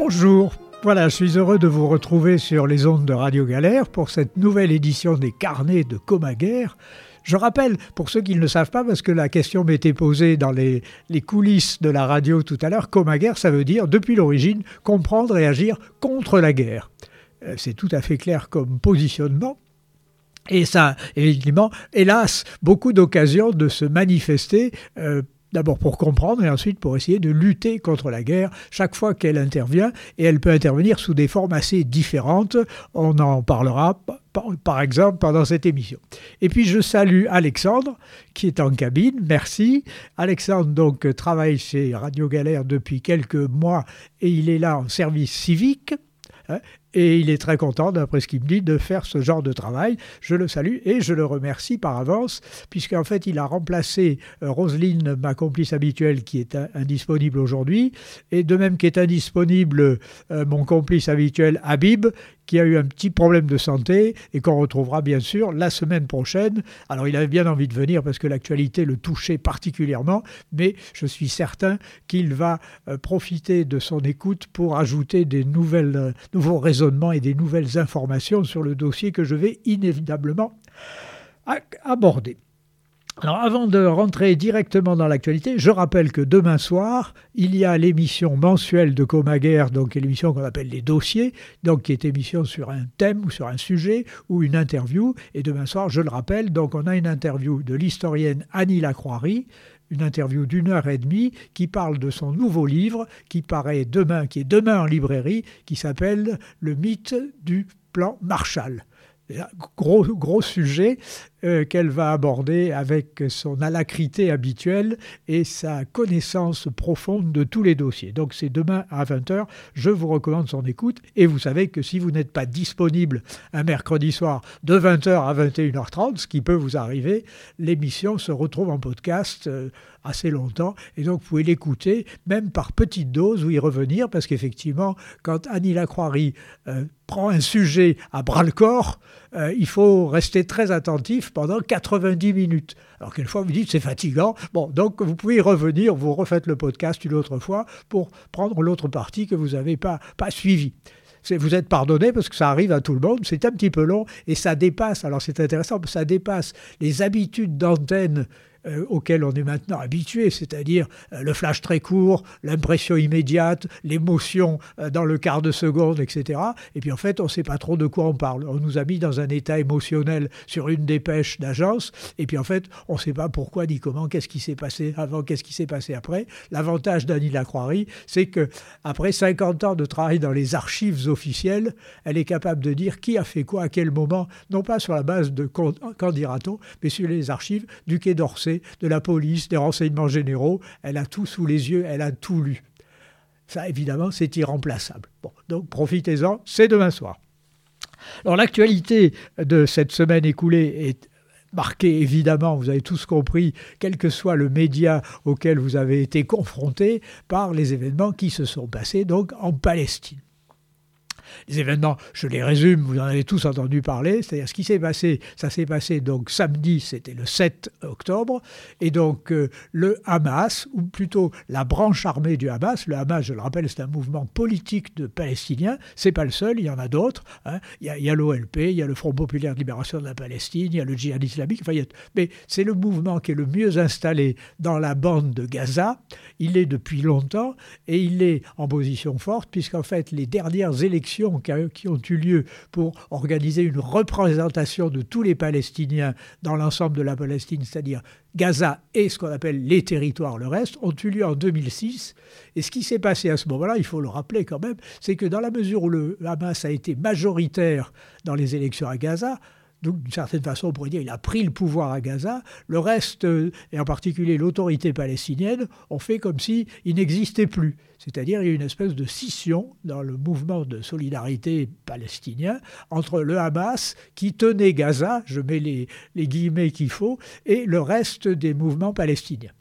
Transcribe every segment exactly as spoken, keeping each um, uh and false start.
Bonjour, voilà, je suis heureux de vous retrouver sur les ondes de Radio Galère pour cette nouvelle édition des carnets de Comaguère. Je rappelle, pour ceux qui ne le savent pas, parce que la question m'était posée dans les, les coulisses de la radio tout à l'heure, Comaguère, ça veut dire, depuis l'origine, comprendre et agir contre la guerre. Euh, c'est tout à fait clair comme positionnement. Et ça, évidemment, hélas, beaucoup d'occasions de se manifester, euh, d'abord pour comprendre et ensuite pour essayer de lutter contre la guerre chaque fois qu'elle intervient. Et elle peut intervenir sous des formes assez différentes. On en parlera par, par exemple pendant cette émission. Et puis je salue Alexandre qui est en cabine. Merci. Alexandre donc travaille chez Radio Galère depuis quelques mois et il est là en service civique. Hein, et il est très content, d'après ce qu'il me dit, de faire ce genre de travail. Je le salue et je le remercie par avance, puisqu'en fait, il a remplacé euh, Roselyne, ma complice habituelle, qui est indisponible aujourd'hui, et de même qu'est indisponible euh, mon complice habituel, Habib, qui a eu un petit problème de santé et qu'on retrouvera bien sûr la semaine prochaine. Alors, il avait bien envie de venir parce que l'actualité le touchait particulièrement, mais je suis certain qu'il va euh, profiter de son écoute pour ajouter des nouvelles, euh, nouveaux raisonnements et des nouvelles informations sur le dossier que je vais inévitablement aborder. Alors avant de rentrer directement dans l'actualité, je rappelle que demain soir, il y a l'émission mensuelle de Comaguère, donc l'émission qu'on appelle les dossiers, donc qui est émission sur un thème ou sur un sujet ou une interview. Et demain soir, je le rappelle, donc on a une interview de l'historienne Annie Lacroix-Ry, une interview d'une heure et demie qui parle de son nouveau livre qui paraît demain, qui est demain en librairie, qui s'appelle « Le mythe du plan Marshall ». Gros, gros sujet euh, qu'elle va aborder avec son alacrité habituelle et sa connaissance profonde de tous les dossiers. Donc c'est demain à vingt heures, je vous recommande son écoute et vous savez que si vous n'êtes pas disponible un mercredi soir de vingt heures à vingt et une heures trente, ce qui peut vous arriver, l'émission se retrouve en podcast euh, assez longtemps et donc vous pouvez l'écouter même par petite dose ou y revenir parce qu'effectivement quand Annie Lacroix-Ry euh, prend un sujet à bras-le-corps, euh, il faut rester très attentif pendant quatre-vingt-dix minutes. Alors quelquefois vous dites c'est fatigant, bon donc vous pouvez y revenir, vous refaites le podcast une autre fois pour prendre l'autre partie que vous n'avez pas, pas suivie. C'est, vous êtes pardonné parce que ça arrive à tout le monde, c'est un petit peu long et ça dépasse, alors c'est intéressant, ça dépasse les habitudes d'antenne Euh, auquel on est maintenant habitué, c'est-à-dire euh, le flash très court, l'impression immédiate, l'émotion euh, dans le quart de seconde, et cetera. Et puis en fait, on ne sait pas trop de quoi on parle. On nous a mis dans un état émotionnel sur une dépêche d'agence, et puis en fait, on ne sait pas pourquoi ni comment, qu'est-ce qui s'est passé avant, qu'est-ce qui s'est passé après. L'avantage d'Annie Lacroix-Ry, c'est qu'après cinquante ans de travail dans les archives officielles, elle est capable de dire qui a fait quoi, à quel moment, non pas sur la base de qu'en dira-t-on, mais sur les archives du Quai d'Orsay, de la police, des renseignements généraux. Elle a tout sous les yeux, elle a tout lu. Ça, évidemment, c'est irremplaçable. Bon, donc profitez-en, c'est demain soir. Alors l'actualité de cette semaine écoulée est marquée, évidemment, vous avez tous compris, quel que soit le média auquel vous avez été confrontés, par les événements qui se sont passés donc en Palestine. Les événements, je les résume, vous en avez tous entendu parler, c'est-à-dire ce qui s'est passé, ça s'est passé donc samedi, c'était le sept octobre, et donc euh, le Hamas, ou plutôt la branche armée du Hamas, le Hamas, je le rappelle, c'est un mouvement politique de Palestiniens, c'est pas le seul, il y en a d'autres, hein. il y a, il y a l'O L P, il y a le Front Populaire de Libération de la Palestine, il y a le Djihad islamique, enfin, il y a, mais c'est le mouvement qui est le mieux installé dans la bande de Gaza, il est depuis longtemps, et il est en position forte, puisqu'en fait, les dernières élections qui ont eu lieu pour organiser une représentation de tous les Palestiniens dans l'ensemble de la Palestine, c'est-à-dire Gaza et ce qu'on appelle les territoires, le reste, ont eu lieu en deux mille six. Et ce qui s'est passé à ce moment-là, il faut le rappeler quand même, c'est que dans la mesure où le Hamas a été majoritaire dans les élections à Gaza, donc d'une certaine façon, on pourrait dire qu'il a pris le pouvoir à Gaza. Le reste, et en particulier l'autorité palestinienne, ont fait comme s'il n'existait plus. C'est-à-dire il y a une espèce de scission dans le mouvement de solidarité palestinien entre le Hamas, qui tenait Gaza, je mets les, les guillemets qu'il faut, et le reste des mouvements palestiniens.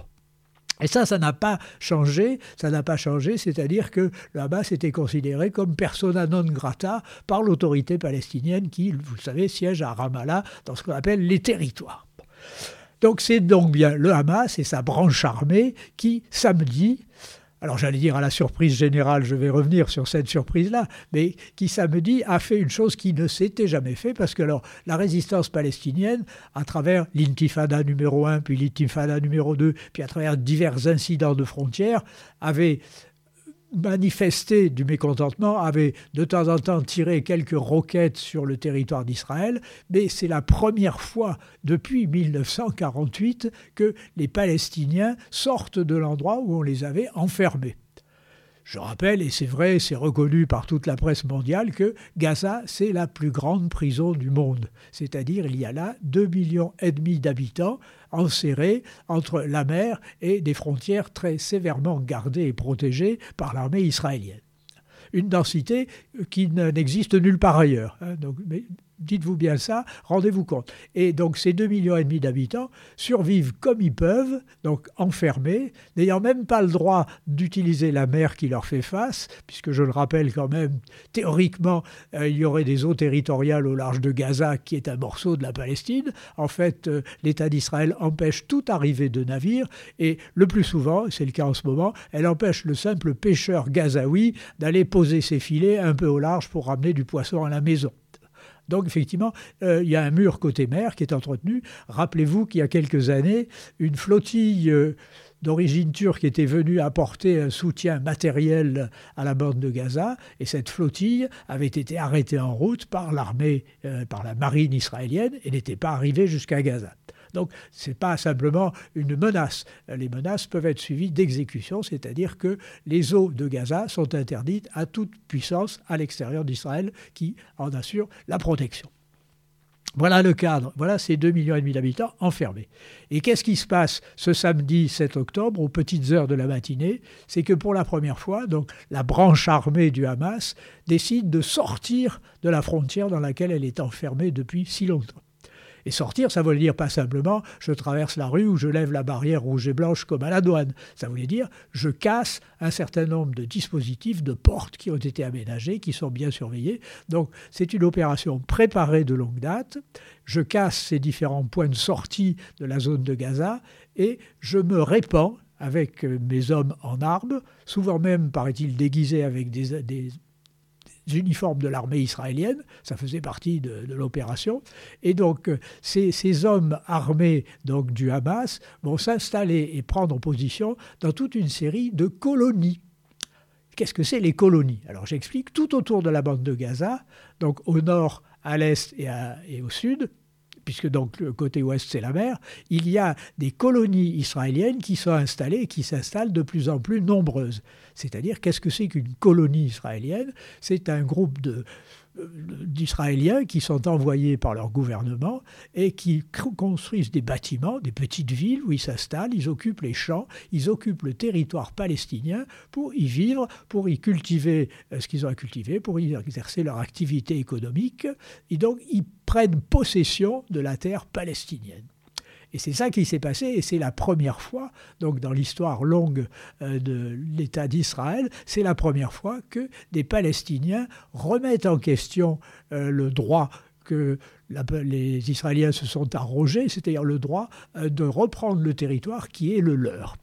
Et ça, ça n'a pas changé, ça n'a pas changé, c'est-à-dire que le Hamas était considéré comme persona non grata par l'autorité palestinienne qui, vous le savez, siège à Ramallah dans ce qu'on appelle les territoires. Donc c'est donc bien le Hamas et sa branche armée qui, samedi, alors j'allais dire à la surprise générale, je vais revenir sur cette surprise-là, mais qui samedi a fait une chose qui ne s'était jamais fait, parce que alors la résistance palestinienne, à travers l'intifada numéro un, puis l'intifada numéro deux, puis à travers divers incidents de frontières, avait manifesté du mécontentement, avait de temps en temps tiré quelques roquettes sur le territoire d'Israël, mais c'est la première fois depuis mille neuf cent quarante-huit que les Palestiniens sortent de l'endroit où on les avait enfermés. Je rappelle, et c'est vrai, c'est reconnu par toute la presse mondiale, que Gaza, c'est la plus grande prison du monde. C'est-à-dire, il y a là deux millions et demi d'habitants enserrés entre la mer et des frontières très sévèrement gardées et protégées par l'armée israélienne. Une densité qui n'existe nulle part ailleurs. Hein, donc, mais dites-vous bien ça, rendez-vous compte. Et donc ces deux millions et demi d'habitants survivent comme ils peuvent, donc enfermés, n'ayant même pas le droit d'utiliser la mer qui leur fait face, puisque je le rappelle quand même, théoriquement, euh, il y aurait des eaux territoriales au large de Gaza, qui est un morceau de la Palestine. En fait, euh, l'État d'Israël empêche toute arrivée de navires, et le plus souvent, c'est le cas en ce moment, elle empêche le simple pêcheur gazaoui d'aller poser ses filets un peu au large pour ramener du poisson à la maison. Donc effectivement, euh, il y a un mur côté mer qui est entretenu. Rappelez-vous qu'il y a quelques années, une flottille euh, d'origine turque était venue apporter un soutien matériel à la bande de Gaza, et cette flottille avait été arrêtée en route par l'armée, euh, par la marine israélienne, et n'était pas arrivée jusqu'à Gaza. Donc, ce n'est pas simplement une menace. Les menaces peuvent être suivies d'exécutions, c'est-à-dire que les eaux de Gaza sont interdites à toute puissance à l'extérieur d'Israël qui en assure la protection. Voilà le cadre, voilà ces deux millions et demi d'habitants enfermés. Et qu'est-ce qui se passe ce samedi sept octobre, aux petites heures de la matinée? C'est que pour la première fois, donc, la branche armée du Hamas décide de sortir de la frontière dans laquelle elle est enfermée depuis si longtemps. Et sortir, ça voulait dire pas simplement « je traverse la rue ou je lève la barrière rouge et blanche comme à la douane ». Ça voulait dire « je casse un certain nombre de dispositifs, de portes qui ont été aménagées, qui sont bien surveillées ». Donc c'est une opération préparée de longue date. Je casse ces différents points de sortie de la zone de Gaza et je me répands avec mes hommes en armes, souvent même, paraît-il, déguisés avec des... des uniformes de l'armée israélienne, ça faisait partie de, de l'opération. Et donc, ces, ces hommes armés donc, du Hamas vont s'installer et prendre position dans toute une série de colonies. Qu'est-ce que c'est les colonies? Alors j'explique, tout autour de la bande de Gaza, donc au nord, à l'est et, à, et au sud, puisque donc le côté ouest c'est la mer, il y a des colonies israéliennes qui sont installées et qui s'installent de plus en plus nombreuses. C'est-à-dire, qu'est-ce que c'est qu'une colonie israélienne? C'est un groupe de, euh, d'Israéliens qui sont envoyés par leur gouvernement et qui construisent des bâtiments, des petites villes où ils s'installent, ils occupent les champs, ils occupent le territoire palestinien pour y vivre, pour y cultiver ce qu'ils ont à cultiver, pour y exercer leur activité économique. Et donc, ils prennent possession de la terre palestinienne. Et c'est ça qui s'est passé, et c'est la première fois, donc dans l'histoire longue euh, de l'État d'Israël, c'est la première fois que des Palestiniens remettent en question euh, le droit que la, les Israéliens se sont arrogés, c'est-à-dire le droit euh, de reprendre le territoire qui est le leur.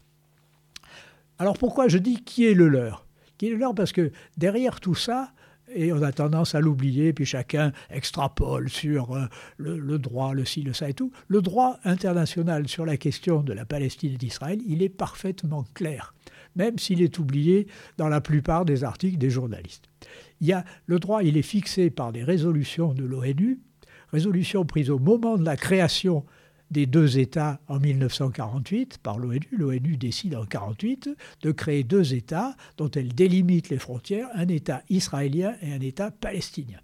Alors pourquoi je dis qui est le leur? Qui est le leur parce que derrière tout ça, et on a tendance à l'oublier, puis chacun extrapole sur euh, le, le droit, le ci, le ça et tout. Le droit international sur la question de la Palestine et d'Israël, il est parfaitement clair, même s'il est oublié dans la plupart des articles des journalistes. Il y a, le droit, il est fixé par des résolutions de l'ONU, résolutions prises au moment de la création des deux États en mille neuf cent quarante-huit par l'ONU. L'ONU décide en mille neuf cent quarante-huit de créer deux États dont elle délimite les frontières, un État israélien et un État palestinien.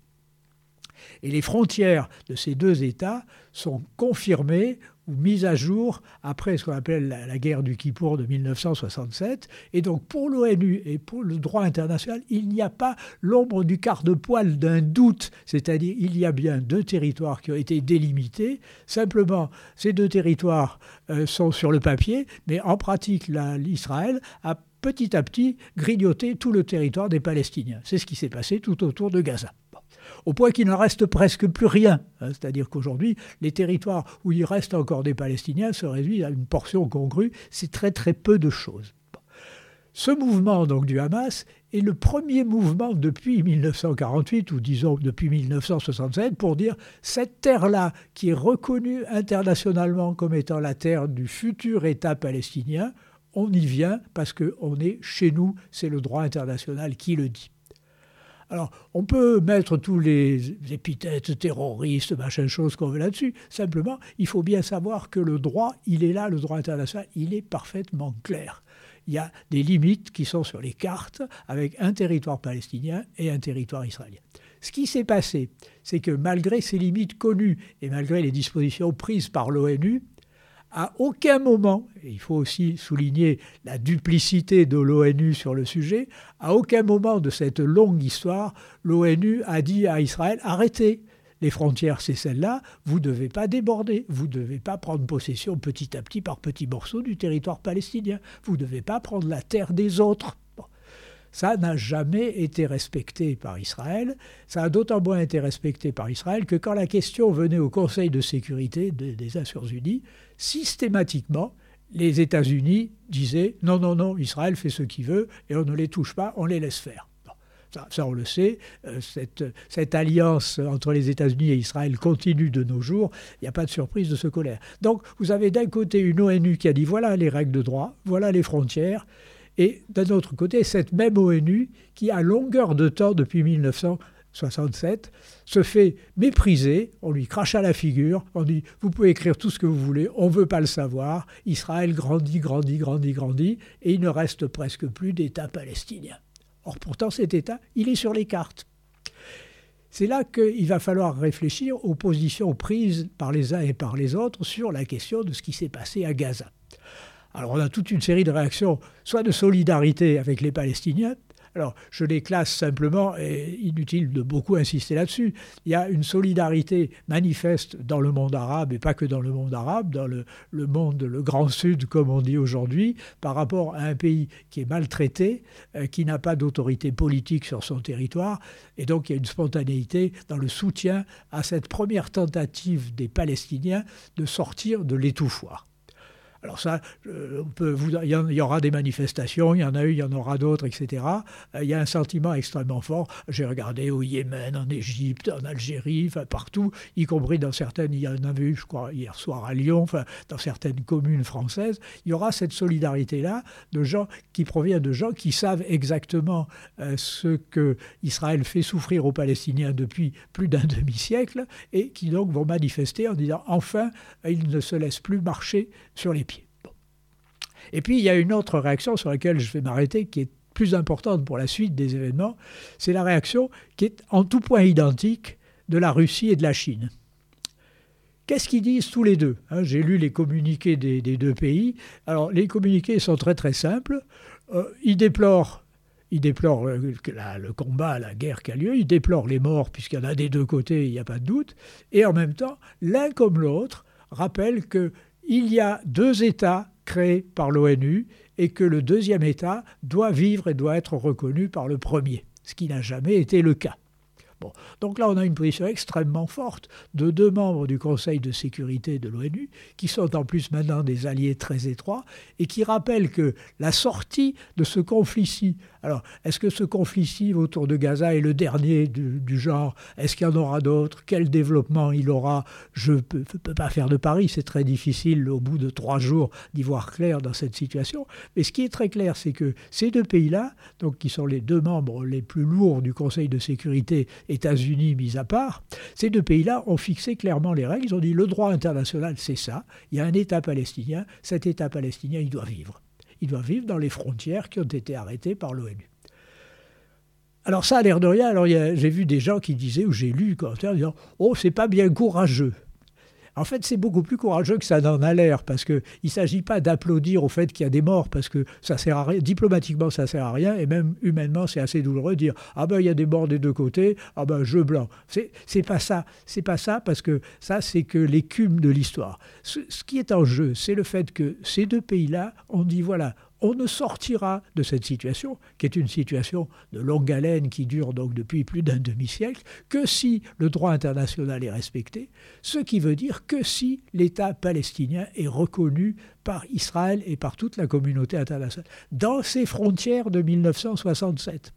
Et les frontières de ces deux États sont confirmées ou mises à jour après ce qu'on appelle la, la guerre du Kippour de mille neuf cent soixante-sept. Et donc pour l'ONU et pour le droit international, il n'y a pas l'ombre du quart de poil d'un doute. C'est-à-dire il y a bien deux territoires qui ont été délimités. Simplement, ces deux territoires euh, sont sur le papier, mais en pratique, la, l'Israël a petit à petit grignoté tout le territoire des Palestiniens. C'est ce qui s'est passé tout autour de Gaza. Au point qu'il n'en reste presque plus rien. Hein, c'est-à-dire qu'aujourd'hui, les territoires où il reste encore des Palestiniens se réduisent à une portion congrue. C'est très très peu de choses. Bon. Ce mouvement donc du Hamas est le premier mouvement depuis mille neuf cent quarante-huit, ou disons depuis mille neuf cent soixante-sept, pour dire cette terre-là, qui est reconnue internationalement comme étant la terre du futur État palestinien, on y vient parce qu'on est chez nous, c'est le droit international qui le dit. Alors, on peut mettre tous les épithètes terroristes, machin chose qu'on veut là-dessus. Simplement, il faut bien savoir que le droit, il est là, le droit international, il est parfaitement clair. Il y a des limites qui sont sur les cartes avec un territoire palestinien et un territoire israélien. Ce qui s'est passé, c'est que malgré ces limites connues et malgré les dispositions prises par l'ONU, à aucun moment, et il faut aussi souligner la duplicité de l'ONU sur le sujet, à aucun moment de cette longue histoire, l'ONU a dit à Israël « Arrêtez, les frontières c'est celle-là, vous ne devez pas déborder, vous ne devez pas prendre possession petit à petit par petits morceaux du territoire palestinien, vous ne devez pas prendre la terre des autres ». Ça n'a jamais été respecté par Israël. Ça a d'autant moins été respecté par Israël que quand la question venait au Conseil de sécurité des Nations Unies, systématiquement, les États-Unis disaient « Non, non, non, Israël fait ce qu'il veut et on ne les touche pas, on les laisse faire ». Ça, ça, on le sait, euh, cette, cette alliance entre les États-Unis et Israël continue de nos jours. Il n'y a pas de surprise de ce colère. Donc, vous avez d'un côté une ONU qui a dit « Voilà les règles de droit, voilà les frontières ». Et d'un autre côté, cette même ONU qui, à longueur de temps, depuis mille neuf cent soixante-sept, se fait mépriser, on lui crache à la figure, on dit « vous pouvez écrire tout ce que vous voulez, on ne veut pas le savoir ». Israël grandit, grandit, grandit, grandit, et il ne reste presque plus d'État palestinien. Or, pourtant, cet État, il est sur les cartes. C'est là qu'il va falloir réfléchir aux positions prises par les uns et par les autres sur la question de ce qui s'est passé à Gaza. Alors on a toute une série de réactions, soit de solidarité avec les Palestiniens. Alors je les classe simplement, et inutile de beaucoup insister là-dessus. Il y a une solidarité manifeste dans le monde arabe, et pas que dans le monde arabe, dans le, le monde, le grand sud, comme on dit aujourd'hui, par rapport à un pays qui est maltraité, euh, qui n'a pas d'autorité politique sur son territoire. Et donc il y a une spontanéité dans le soutien à cette première tentative des Palestiniens de sortir de l'étouffoir. Alors ça, euh, on peut, vous, il y aura des manifestations, il y en a eu, il y en aura d'autres, et cetera. Euh, il y a un sentiment extrêmement fort. J'ai regardé au Yémen, en Égypte, en Algérie, enfin partout, y compris dans certaines, il y en a eu, je crois, hier soir à Lyon, enfin dans certaines communes françaises. Il y aura cette solidarité-là de gens qui provient de gens qui savent exactement euh, ce que Israël fait souffrir aux Palestiniens depuis plus d'un demi-siècle et qui donc vont manifester en disant enfin, ils ne se laissent plus marcher sur les pieds. Bon. Et puis il y a une autre réaction sur laquelle je vais m'arrêter qui est plus importante pour la suite des événements, c'est la réaction qui est en tout point identique de la Russie et de la Chine. Qu'est-ce qu'ils disent tous les deux, hein? J'ai lu les communiqués des, des deux pays. Alors les communiqués sont très très simples. Euh, ils déplorent Ils déplorent le, la, le combat, la guerre qui a lieu, ils déplorent les morts puisqu'il y en a des deux côtés, il n'y a pas de doute. Et en même temps, l'un comme l'autre rappellent qu'il y a deux États créés par l'ONU et que le deuxième État doit vivre et doit être reconnu par le premier, ce qui n'a jamais été le cas. Bon, donc là, on a une position extrêmement forte de deux membres du Conseil de sécurité de l'ONU, qui sont en plus maintenant des alliés très étroits, et qui rappellent que la sortie de ce conflit-ci, alors est-ce que ce conflit-ci autour de Gaza est le dernier du, du genre? Est-ce qu'il y en aura d'autres? Quel développement il aura? Je ne peux, peux pas faire de pari, c'est très difficile au bout de trois jours d'y voir clair dans cette situation. Mais ce qui est très clair, c'est que ces deux pays-là, donc qui sont les deux membres les plus lourds du Conseil de sécurité, États-Unis mis à part, ces deux pays-là ont fixé clairement les règles. Ils ont dit le droit international, c'est ça. Il y a un État palestinien. Cet État palestinien, il doit vivre. Il doit vivre dans les frontières qui ont été arrêtées par l'ONU. Alors ça a l'air de rien. Alors j'ai vu des gens qui disaient, ou j'ai lu des commentaires disant « Oh, c'est pas bien courageux ». En fait, c'est beaucoup plus courageux que ça n'en a l'air, parce qu'il ne s'agit pas d'applaudir au fait qu'il y a des morts, parce que ça sert à rien. Diplomatiquement, ça ne sert à rien, et même humainement, c'est assez douloureux de dire « Ah ben, il y a des morts des deux côtés, ah ben, jeu blanc ». C'est, c'est pas ça, c'est pas ça, parce que ça, c'est que l'écume de l'histoire. Ce, ce qui est en jeu, c'est le fait que ces deux pays-là ont dit « Voilà, On ne sortira de cette situation, qui est une situation de longue haleine qui dure donc depuis plus d'un demi-siècle, que si le droit international est respecté, ce qui veut dire que si l'État palestinien est reconnu par Israël et par toute la communauté internationale, dans ses frontières de mille neuf cent soixante-sept.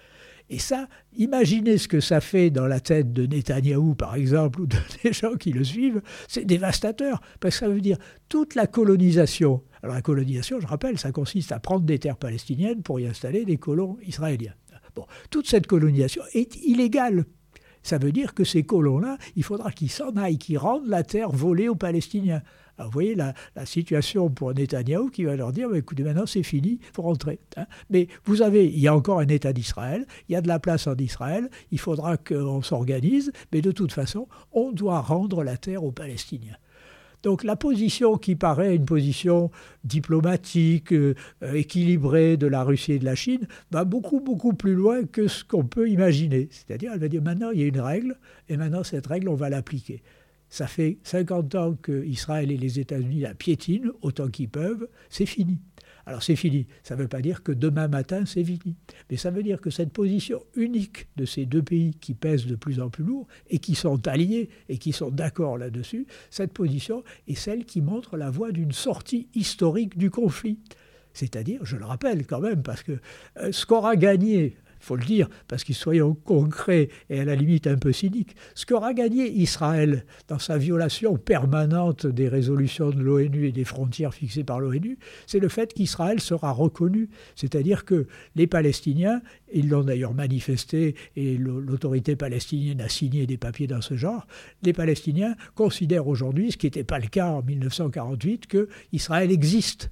Et ça, imaginez ce que ça fait dans la tête de Netanyahou, par exemple, ou de des gens qui le suivent, c'est dévastateur, parce que ça veut dire toute la colonisation. Alors la colonisation, je rappelle, ça consiste à prendre des terres palestiniennes pour y installer des colons israéliens. Bon, toute cette colonisation est illégale. Ça veut dire que ces colons-là, il faudra qu'ils s'en aillent, qu'ils rendent la terre volée aux Palestiniens. Alors, vous voyez la, la situation pour Netanyahou qui va leur dire bah, « écoutez, maintenant c'est fini, il faut rentrer hein. ». Mais vous avez, il y a encore un État d'Israël, il y a de la place en Israël, il faudra qu'on s'organise, mais de toute façon, on doit rendre la terre aux Palestiniens. Donc la position qui paraît une position diplomatique, euh, équilibrée de la Russie et de la Chine, va beaucoup, beaucoup plus loin que ce qu'on peut imaginer. C'est-à-dire, elle va dire maintenant il y a une règle, et maintenant cette règle, on va l'appliquer. Ça fait cinquante ans qu'Israël et les États-Unis la piétinent autant qu'ils peuvent, c'est fini. Alors c'est fini, ça ne veut pas dire que demain matin c'est fini, mais ça veut dire que cette position unique de ces deux pays qui pèsent de plus en plus lourd et qui sont alliés et qui sont d'accord là-dessus, cette position est celle qui montre la voie d'une sortie historique du conflit. C'est-à-dire, je le rappelle quand même, parce que euh, ce qu'aura gagné, il faut le dire, parce qu'ils soyons concrets et à la limite un peu cyniques, ce qu'aura gagné Israël dans sa violation permanente des résolutions de l'ONU et des frontières fixées par l'ONU, c'est le fait qu'Israël sera reconnu. C'est-à-dire que les Palestiniens, ils l'ont d'ailleurs manifesté et l'autorité palestinienne a signé des papiers dans ce genre, les Palestiniens considèrent aujourd'hui, ce qui n'était pas le cas en mille neuf cent quarante-huit, qu'Israël existe.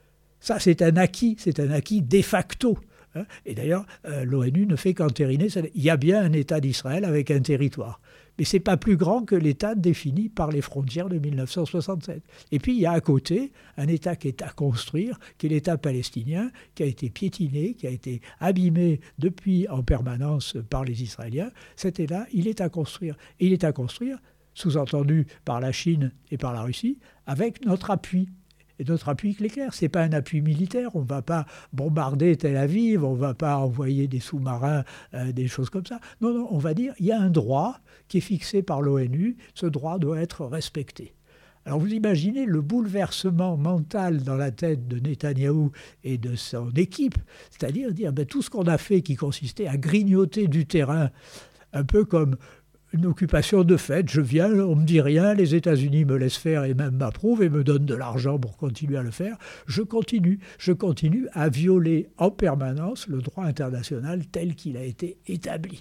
Ça, c'est un acquis, c'est un acquis de facto. Et d'ailleurs, euh, l'ONU ne fait qu'entériner. Il y a bien un État d'Israël avec un territoire. Mais ce n'est pas plus grand que l'État défini par les frontières de mille neuf cent soixante-sept. Et puis, il y a à côté un État qui est à construire, qui est l'État palestinien, qui a été piétiné, qui a été abîmé depuis en permanence par les Israéliens. Cet État, il est à construire. Et il est à construire, sous-entendu par la Chine et par la Russie, avec notre appui. Et notre appui est clair, ce n'est pas un appui militaire, on ne va pas bombarder Tel Aviv, on ne va pas envoyer des sous-marins, euh, des choses comme ça. Non, non, on va dire il y a un droit qui est fixé par l'ONU, ce droit doit être respecté. Alors vous imaginez le bouleversement mental dans la tête de Netanyahou et de son équipe, c'est-à-dire dire ben, tout ce qu'on a fait qui consistait à grignoter du terrain, un peu comme une occupation de fait, je viens, on ne me dit rien, les États-Unis me laissent faire et même m'approuvent et me donnent de l'argent pour continuer à le faire. Je continue, je continue à violer en permanence le droit international tel qu'il a été établi.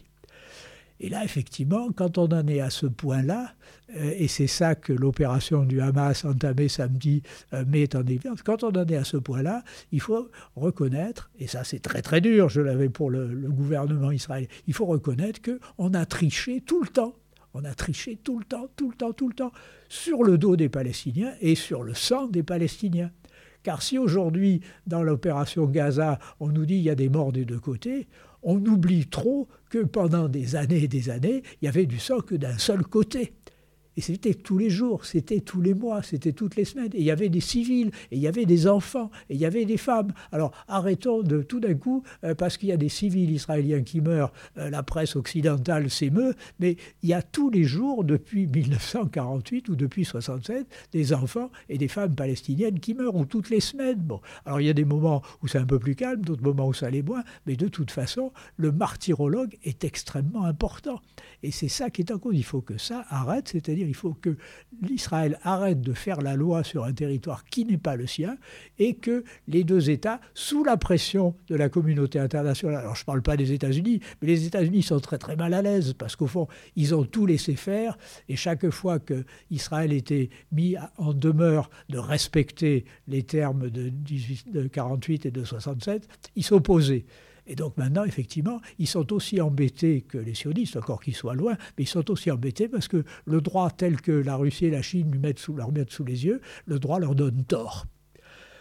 Et là, effectivement, quand on en est à ce point-là, euh, et c'est ça que l'opération du Hamas entamée samedi euh, met en évidence, quand on en est à ce point-là, il faut reconnaître, et ça c'est très très dur, je l'avais pour le, le gouvernement israélien, il faut reconnaître qu'on a triché tout le temps. On a triché tout le temps, tout le temps, tout le temps, sur le dos des Palestiniens et sur le sang des Palestiniens. Car si aujourd'hui, dans l'opération Gaza, on nous dit qu'il y a des morts des deux côtés, on oublie trop que pendant des années et des années, il y avait du sang que d'un seul côté. Et c'était tous les jours, c'était tous les mois, c'était toutes les semaines. Et il y avait des civils, et il y avait des enfants, et il y avait des femmes. Alors arrêtons de tout d'un coup, euh, parce qu'il y a des civils israéliens qui meurent, euh, la presse occidentale s'émeut, mais il y a tous les jours, depuis mille neuf cent quarante-huit ou depuis soixante-sept, des enfants et des femmes palestiniennes qui meurent, ou toutes les semaines. Bon, alors il y a des moments où c'est un peu plus calme, d'autres moments où ça l'est moins, mais de toute façon, le martyrologue est extrêmement important. Et c'est ça qui est en cause. Il faut que ça arrête, c'est-à-dire il faut que l'Israël arrête de faire la loi sur un territoire qui n'est pas le sien et que les deux États, sous la pression de la communauté internationale, alors je ne parle pas des États-Unis, mais les États-Unis sont très très mal à l'aise parce qu'au fond, ils ont tout laissé faire et chaque fois qu'Israël était mis en demeure de respecter les termes de, dix-huit, de quarante-huit et de soixante-sept, ils s'opposaient. Et donc maintenant, effectivement, ils sont aussi embêtés que les sionistes, encore qu'ils soient loin, mais ils sont aussi embêtés parce que le droit tel que la Russie et la Chine lui mettent sous, leur mettent sous les yeux, le droit leur donne tort.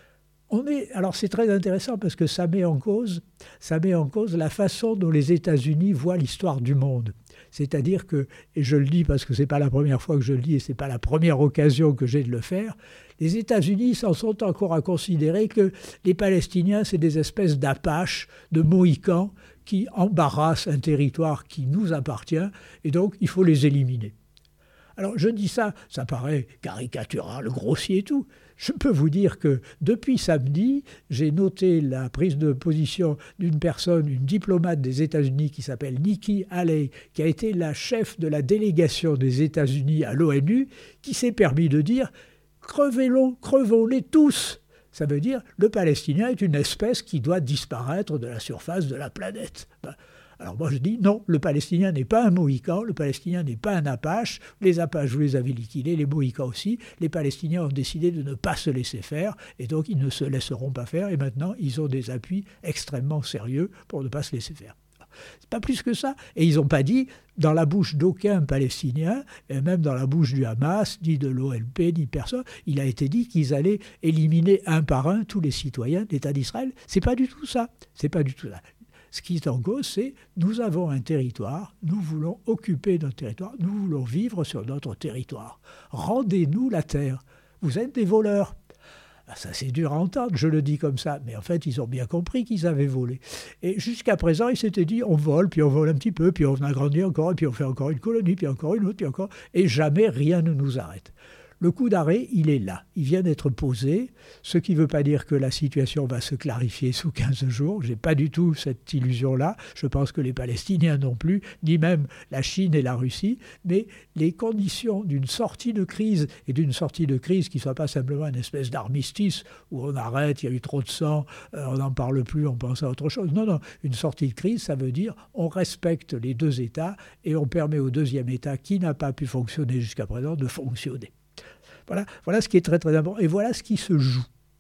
On est, alors c'est très intéressant parce que ça met en cause, ça met en cause la façon dont les États-Unis voient l'histoire du monde. C'est-à-dire que, et je le dis parce que ce n'est pas la première fois que je le dis et ce n'est pas la première occasion que j'ai de le faire, les États-Unis s'en sont encore à considérer que les Palestiniens, c'est des espèces d'Apaches, de Mohicans, qui embarrassent un territoire qui nous appartient et donc il faut les éliminer. Alors je dis ça, ça paraît caricatural, grossier et tout. Je peux vous dire que depuis samedi, j'ai noté la prise de position d'une personne, une diplomate des États-Unis qui s'appelle Nikki Haley, qui a été la chef de la délégation des États-Unis à l'ONU, qui s'est permis de dire « crevez-les, crevons-les tous ». Ça veut dire le Palestinien est une espèce qui doit disparaître de la surface de la planète. Ben, alors moi je dis non, le Palestinien n'est pas un Mohican, le Palestinien n'est pas un Apache, les Apaches vous les avez liquidés, les Mohicans aussi, les Palestiniens ont décidé de ne pas se laisser faire et donc ils ne se laisseront pas faire et maintenant ils ont des appuis extrêmement sérieux pour ne pas se laisser faire. C'est pas plus que ça. Et ils n'ont pas dit, dans la bouche d'aucun Palestinien, et même dans la bouche du Hamas, ni de l'O L P, ni personne, il a été dit qu'ils allaient éliminer un par un tous les citoyens de l'État d'Israël. C'est pas du tout ça. C'est pas du tout ça. Ce qui est en cause, c'est nous avons un territoire, nous voulons occuper notre territoire, nous voulons vivre sur notre territoire. Rendez-nous la terre. Vous êtes des voleurs. Ça, c'est dur à entendre, je le dis comme ça, mais en fait, ils ont bien compris qu'ils avaient volé. Et jusqu'à présent, ils s'étaient dit, on vole, puis on vole un petit peu, puis on agrandit encore, et puis on fait encore une colonie, puis encore une autre, puis encore, et jamais rien ne nous arrête. Le coup d'arrêt, il est là. Il vient d'être posé, ce qui ne veut pas dire que la situation va se clarifier sous quinze jours. Je n'ai pas du tout cette illusion-là. Je pense que les Palestiniens non plus, ni même la Chine et la Russie. Mais les conditions d'une sortie de crise, et d'une sortie de crise qui ne soit pas simplement une espèce d'armistice où on arrête, il y a eu trop de sang, euh, on n'en parle plus, on pense à autre chose. Non, non, une sortie de crise, ça veut dire on respecte les deux États et on permet au deuxième État qui n'a pas pu fonctionner jusqu'à présent de fonctionner. Voilà, voilà ce qui est très très important et voilà ce qui se joue.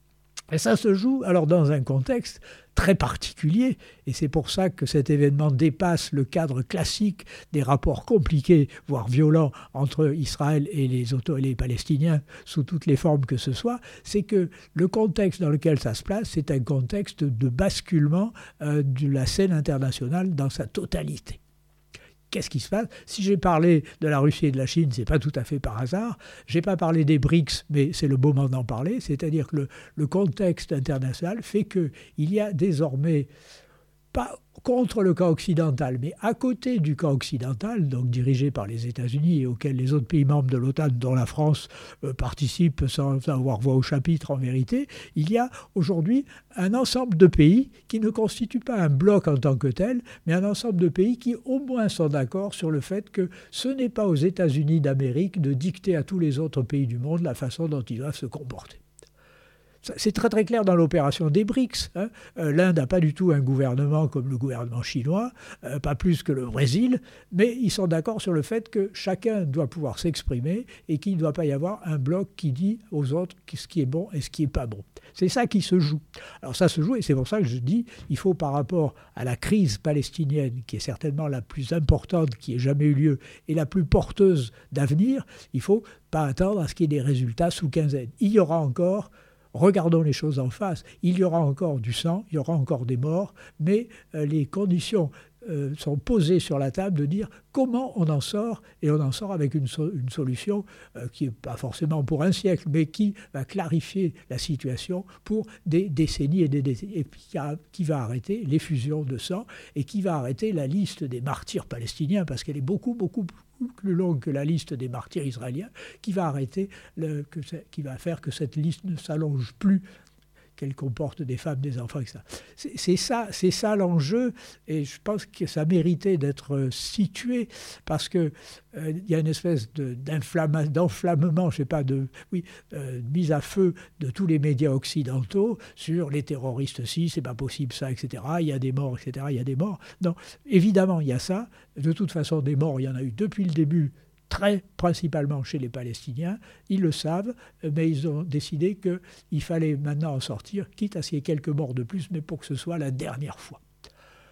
Et ça se joue alors dans un contexte très particulier et c'est pour ça que cet événement dépasse le cadre classique des rapports compliqués, voire violents entre Israël et les, auto- et les Palestiniens sous toutes les formes que ce soit. C'est que le contexte dans lequel ça se place, c'est un contexte de basculement euh, de la scène internationale dans sa totalité. Qu'est-ce qui se passe? Si j'ai parlé de la Russie et de la Chine, ce n'est pas tout à fait par hasard. Je n'ai pas parlé des BRICS, mais c'est le moment d'en parler. C'est-à-dire que le, le contexte international fait qu'il y a désormais, pas contre le camp occidental, mais à côté du camp occidental, donc dirigé par les États-Unis et auquel les autres pays membres de l'OTAN, dont la France, euh, participent sans avoir voix au chapitre en vérité, il y a aujourd'hui un ensemble de pays qui ne constituent pas un bloc en tant que tel, mais un ensemble de pays qui au moins sont d'accord sur le fait que ce n'est pas aux États-Unis d'Amérique de dicter à tous les autres pays du monde la façon dont ils doivent se comporter. C'est très très clair dans l'opération des BRICS. Hein. Euh, L'Inde n'a pas du tout un gouvernement comme le gouvernement chinois, euh, pas plus que le Brésil, mais ils sont d'accord sur le fait que chacun doit pouvoir s'exprimer et qu'il ne doit pas y avoir un bloc qui dit aux autres ce qui est bon et ce qui n'est pas bon. C'est ça qui se joue. Alors ça se joue et c'est pour ça que je dis il faut par rapport à la crise palestinienne, qui est certainement la plus importante qui ait jamais eu lieu et la plus porteuse d'avenir, il ne faut pas attendre à ce qu'il y ait des résultats sous quinzaine. Il y aura encore... Regardons les choses en face. Il y aura encore du sang, il y aura encore des morts, mais euh, les conditions euh, sont posées sur la table de dire comment on en sort, et on en sort avec une, so- une solution euh, qui n'est pas forcément pour un siècle, mais qui va clarifier la situation pour des décennies et des décennies, et puis qui, a, qui va arrêter l'effusion de sang, et qui va arrêter la liste des martyrs palestiniens, parce qu'elle est beaucoup, beaucoup plus longue que la liste des martyrs israéliens, qui va arrêter, le, que, qui va faire que cette liste ne s'allonge plus, qu'elle comporte des femmes, des enfants, et cetera. C'est, c'est ça, c'est ça l'enjeu, et je pense que ça méritait d'être situé, parce qu'il euh, y a une espèce de, d'inflamma, d'enflammement, je sais pas, de oui, euh, mise à feu de tous les médias occidentaux sur les terroristes, si, c'est pas possible ça, et cetera. Il y a des morts, et cetera. Il y a des morts. Non, évidemment, il y a ça. De toute façon, des morts, il y en a eu depuis le début, très principalement chez les Palestiniens. Ils le savent, mais ils ont décidé qu'il fallait maintenant en sortir, quitte à ce qu'il y ait quelques morts de plus, mais pour que ce soit la dernière fois.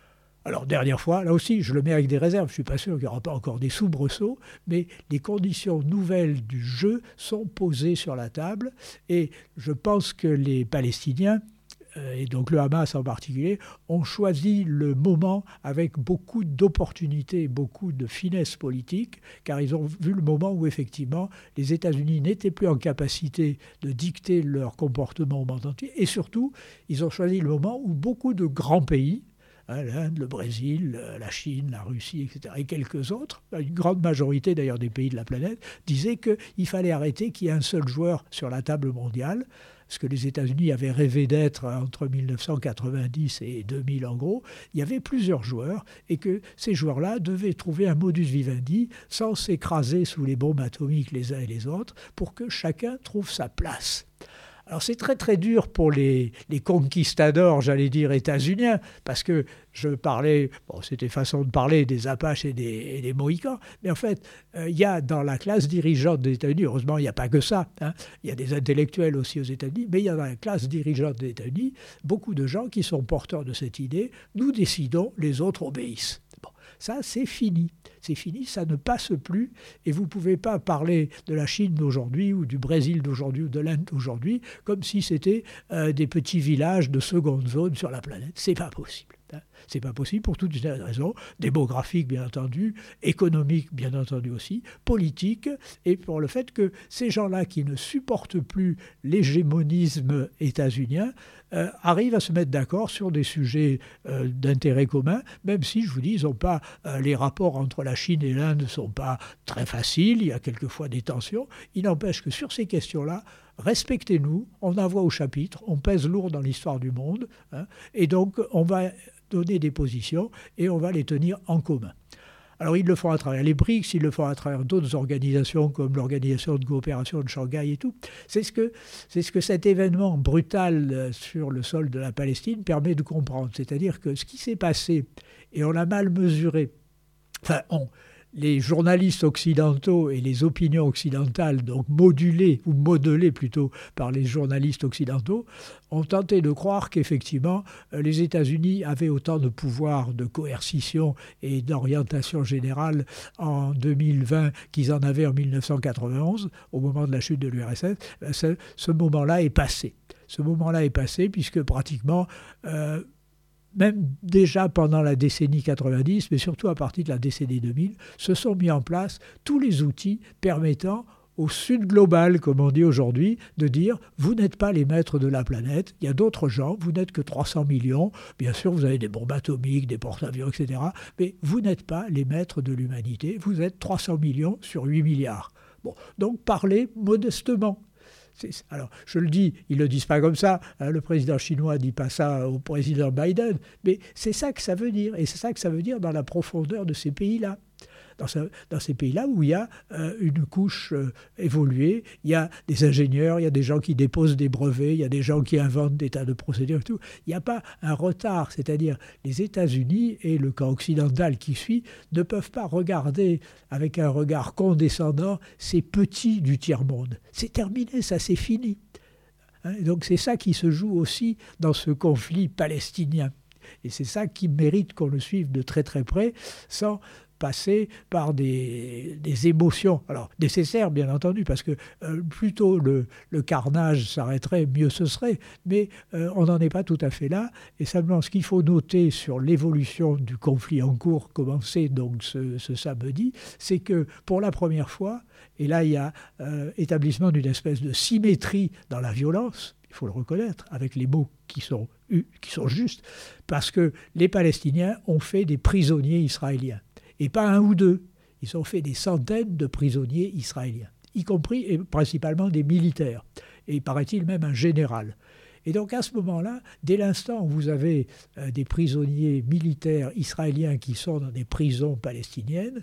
Alors, dernière fois, là aussi, je le mets avec des réserves. Je ne suis pas sûr qu'il n'y aura pas encore des soubresauts, mais les conditions nouvelles du jeu sont posées sur la table. Et je pense que les Palestiniens, et donc le Hamas en particulier, ont choisi le moment avec beaucoup d'opportunités, beaucoup de finesse politique, car ils ont vu le moment où effectivement les États-Unis n'étaient plus en capacité de dicter leur comportement au monde entier, et surtout, ils ont choisi le moment où beaucoup de grands pays, hein, l'Inde, le Brésil, la Chine, la Russie, et cetera, et quelques autres, une grande majorité d'ailleurs des pays de la planète, disaient qu'il fallait arrêter qu'il y ait un seul joueur sur la table mondiale, ce que les États-Unis avaient rêvé d'être entre mille neuf cent quatre-vingt-dix et deux mille en gros, il y avait plusieurs joueurs et que ces joueurs-là devaient trouver un modus vivendi sans s'écraser sous les bombes atomiques les uns et les autres pour que chacun trouve sa place. Alors c'est très très dur pour les, les conquistadors, j'allais dire, états-uniens, parce que je parlais, bon c'était façon de parler des Apaches et des, et des Mohicans, mais en fait, euh, il y a dans la classe dirigeante des États-Unis, heureusement il n'y a pas que ça, hein, il y a des intellectuels aussi aux États-Unis, mais il y a dans la classe dirigeante des États-Unis beaucoup de gens qui sont porteurs de cette idée, nous décidons, les autres obéissent. Bon, ça c'est fini. C'est fini, ça ne passe plus et vous ne pouvez pas parler de la Chine d'aujourd'hui ou du Brésil d'aujourd'hui ou de l'Inde d'aujourd'hui comme si c'était euh, des petits villages de seconde zone sur la planète. C'est pas possible. Hein. C'est pas possible pour toutes les raisons, démographiques bien entendu, économiques bien entendu aussi, politiques, et pour le fait que ces gens-là qui ne supportent plus l'hégémonisme états-unien euh, arrivent à se mettre d'accord sur des sujets euh, d'intérêt commun, même si, je vous dis, ils n'ont pas euh, les rapports entre la Chine et l'Inde ne sont pas très faciles, il y a quelquefois des tensions. Il n'empêche que sur ces questions-là, respectez-nous, on envoie au chapitre, on pèse lourd dans l'histoire du monde, hein, et donc on va donner des positions et on va les tenir en commun. Alors ils le font à travers les BRICS, ils le font à travers d'autres organisations comme l'Organisation de coopération de Shanghai et tout. C'est ce que, c'est ce que cet événement brutal sur le sol de la Palestine permet de comprendre. C'est-à-dire que ce qui s'est passé, et on l'a mal mesuré, enfin on... les journalistes occidentaux et les opinions occidentales, donc modulées ou modelées plutôt par les journalistes occidentaux, ont tenté de croire qu'effectivement les États-Unis avaient autant de pouvoir de coercition et d'orientation générale en deux mille vingt qu'ils en avaient en mille neuf cent quatre-vingt-onze, au moment de la chute de l'U R S S. Ce, ce moment-là est passé. Ce moment-là est passé puisque pratiquement... Euh, même déjà pendant la décennie quatre-vingt-dix, mais surtout à partir de la décennie deux mille, se sont mis en place tous les outils permettant au Sud global, comme on dit aujourd'hui, de dire « vous n'êtes pas les maîtres de la planète, il y a d'autres gens, vous n'êtes que trois cents millions, bien sûr vous avez des bombes atomiques, des porte-avions, et cetera, mais vous n'êtes pas les maîtres de l'humanité, vous êtes trois cents millions sur huit milliards. » Bon, donc parlez modestement. C'est, alors, je le dis, ils ne le disent pas comme ça, hein, le président chinois ne dit pas ça au président Biden, mais c'est ça que ça veut dire, et c'est ça que ça veut dire dans la profondeur de ces pays-là. Dans, ce, dans ces pays-là où il y a euh, une couche euh, évoluée, il y a des ingénieurs, il y a des gens qui déposent des brevets, il y a des gens qui inventent des tas de procédures et tout. Il n'y a pas un retard, c'est-à-dire les États-Unis et le camp occidental qui suit ne peuvent pas regarder avec un regard condescendant ces petits du tiers-monde. C'est terminé, ça c'est fini. Hein, donc c'est ça qui se joue aussi dans ce conflit palestinien. Et c'est ça qui mérite qu'on le suive de très très près, sans passer par des, des émotions, alors nécessaires bien entendu, parce que euh, plus tôt le, le carnage s'arrêterait, mieux ce serait, mais euh, on n'en est pas tout à fait là, et simplement ce qu'il faut noter sur l'évolution du conflit en cours, commencé donc ce, ce samedi, c'est que pour la première fois, et là il y a euh, établissement d'une espèce de symétrie dans la violence, il faut le reconnaître, avec les mots qui sont, qui sont justes, parce que les Palestiniens ont fait des prisonniers israéliens. Et pas un ou deux. Ils ont fait des centaines de prisonniers israéliens, y compris et principalement des militaires. Et paraît-il même un général. Et donc à ce moment-là, dès l'instant où vous avez euh, des prisonniers militaires israéliens qui sont dans des prisons palestiniennes,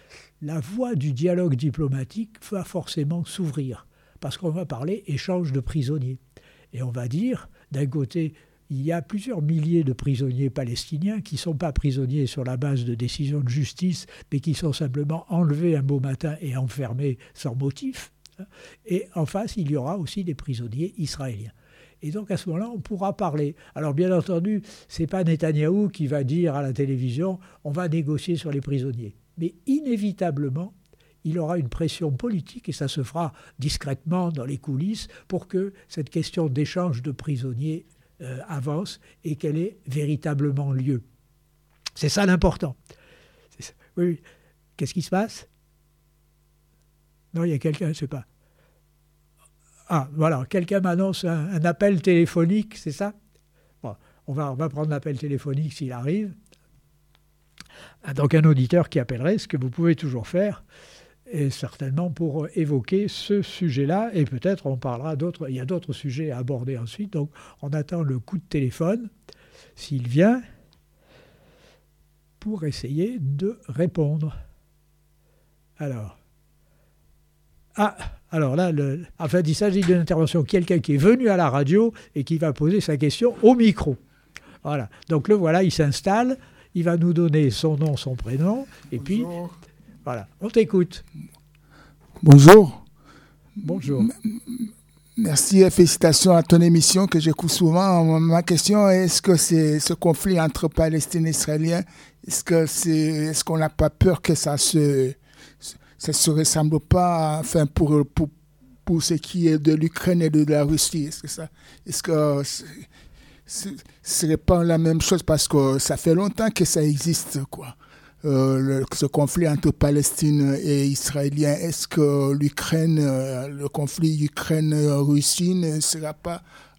la voie du dialogue diplomatique va forcément s'ouvrir. Parce qu'on va parler échange de prisonniers. Et on va dire, d'un côté, il y a plusieurs milliers de prisonniers palestiniens qui ne sont pas prisonniers sur la base de décisions de justice, mais qui sont simplement enlevés un beau matin et enfermés sans motif. Et en face, il y aura aussi des prisonniers israéliens. Et donc à ce moment-là, on pourra parler. Alors bien entendu, ce n'est pas Netanyahou qui va dire à la télévision « on va négocier sur les prisonniers ». Mais inévitablement, il aura une pression politique, et ça se fera discrètement dans les coulisses, pour que cette question d'échange de prisonniers euh, avance et qu'elle ait véritablement lieu. C'est ça l'important. C'est ça. Oui, oui. Qu'est-ce qui se passe? Non, il y a quelqu'un, je ne sais pas. Ah, voilà, quelqu'un m'annonce un, un appel téléphonique, c'est ça? Bon, on va, on va prendre l'appel téléphonique s'il arrive. Ah, donc un auditeur qui appellerait, ce que vous pouvez toujours faire, et certainement pour évoquer ce sujet-là, et peut-être on parlera d'autres, il y a d'autres sujets à aborder ensuite, donc on attend le coup de téléphone, s'il vient, pour essayer de répondre. Alors, ah, alors là, le, en fait, il s'agit d'une intervention, quelqu'un qui est venu à la radio et qui va poser sa question au micro. Voilà, donc le voilà, il s'installe, il va nous donner son nom, son prénom, et Bonjour. Puis, voilà, on t'écoute. Bonjour. Bonjour. Merci et félicitations à ton émission que j'écoute souvent. Ma question est, est-ce que c'est ce conflit entre Palestiniens et Israéliens, est-ce que c'est, est-ce qu'on n'a pas peur que ça se, ça se ressemble pas, enfin pour pour pour ce qui est de l'Ukraine et de la Russie, est-ce que ça, est-ce que ce serait pas la même chose parce que ça fait longtemps que ça existe, quoi. Euh, le, ce conflit entre Palestine et Israéliens, est-ce que l'Ukraine, euh, le conflit Ukraine-Russie ne sera pas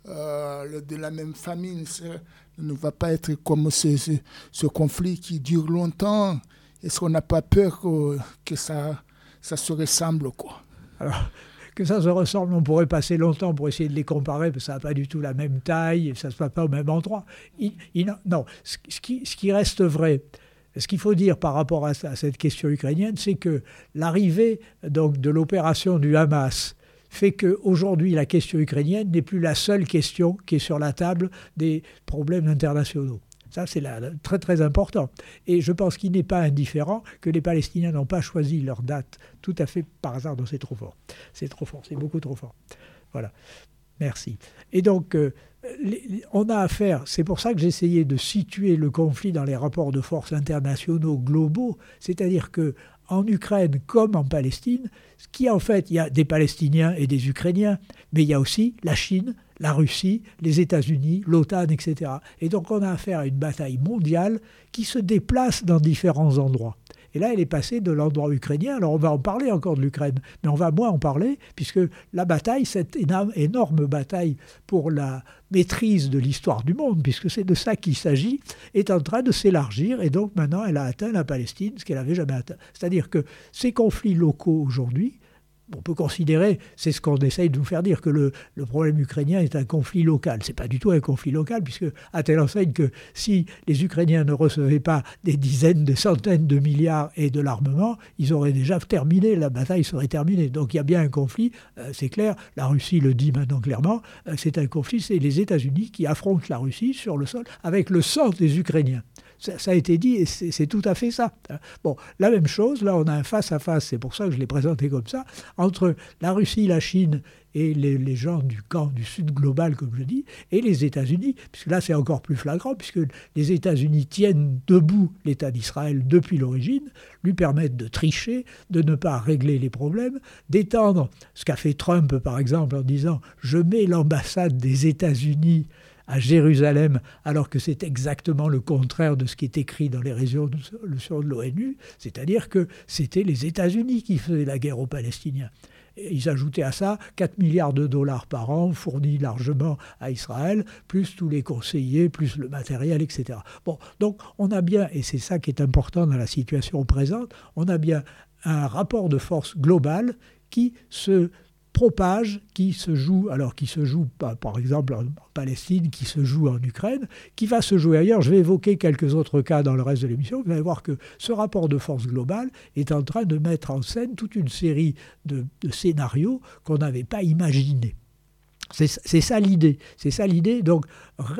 euh, de la même famille, ne, sera, ne va pas être comme ce, ce, ce conflit qui dure longtemps? Est-ce qu'on n'a pas peur que, que ça, ça se ressemble, quoi? Alors, que ça se ressemble, on pourrait passer longtemps pour essayer de les comparer, parce que ça n'a pas du tout la même taille, et ça ne se passe pas au même endroit. Il, il, non, ce, ce, qui, ce qui reste vrai, ce qu'il faut dire par rapport à, à cette question ukrainienne, c'est que l'arrivée donc, de l'opération du Hamas fait qu'aujourd'hui, la question ukrainienne n'est plus la seule question qui est sur la table des problèmes internationaux. Ça, c'est là, très très important. Et je pense qu'il n'est pas indifférent que les Palestiniens n'ont pas choisi leur date tout à fait par hasard. Donc c'est trop fort. C'est trop fort, c'est beaucoup trop fort. Voilà. Merci. Et donc, euh, les, on a affaire, c'est pour ça que j'essayais de situer le conflit dans les rapports de force internationaux globaux, c'est-à-dire qu'en Ukraine comme en Palestine, ce qui en fait, il y a des Palestiniens et des Ukrainiens, mais il y a aussi la Chine, la Russie, les États-Unis, l'OTAN, et cetera. Et donc on a affaire à une bataille mondiale qui se déplace dans différents endroits. Et là, elle est passée de l'endroit ukrainien. Alors, on va en parler encore de l'Ukraine, mais on va moins en parler, puisque la bataille, cette énorme bataille pour la maîtrise de l'histoire du monde, puisque c'est de ça qu'il s'agit, est en train de s'élargir. Et donc, maintenant, elle a atteint la Palestine, ce qu'elle n'avait jamais atteint. C'est-à-dire que ces conflits locaux aujourd'hui, on peut considérer, c'est ce qu'on essaye de nous faire dire, que le, le problème ukrainien est un conflit local. Ce n'est pas du tout un conflit local, puisque à telle enseigne que si les Ukrainiens ne recevaient pas des dizaines, des centaines de milliards et de l'armement, ils auraient déjà terminé, la bataille serait terminée. Donc il y a bien un conflit, euh, c'est clair, la Russie le dit maintenant clairement, euh, c'est un conflit, c'est les États-Unis qui affrontent la Russie sur le sol avec le sang des Ukrainiens. Ça, ça a été dit et c'est, c'est tout à fait ça. Bon, la même chose, là on a un face-à-face, c'est pour ça que je l'ai présenté comme ça, entre la Russie, la Chine et les, les gens du camp du Sud global, comme je dis, et les États-Unis, puisque là c'est encore plus flagrant, puisque les États-Unis tiennent debout l'État d'Israël depuis l'origine, lui permettent de tricher, de ne pas régler les problèmes, d'étendre ce qu'a fait Trump par exemple en disant « je mets l'ambassade des États-Unis » à Jérusalem, alors que c'est exactement le contraire de ce qui est écrit dans les résolutions de l'ONU, c'est-à-dire que c'était les États-Unis qui faisaient la guerre aux Palestiniens. Et ils ajoutaient à ça quatre milliards de dollars par an, fournis largement à Israël, plus tous les conseillers, plus le matériel, et cetera. Bon, donc on a bien, et c'est ça qui est important dans la situation présente, on a bien un rapport de force global qui se propage, qui se joue, alors qui se joue par, par exemple en Palestine, qui se joue en Ukraine, qui va se jouer ailleurs. Je vais évoquer quelques autres cas dans le reste de l'émission. Vous allez voir que ce rapport de force globale est en train de mettre en scène toute une série de, de scénarios qu'on n'avait pas imaginés. C'est, c'est ça l'idée. C'est ça l'idée. Donc,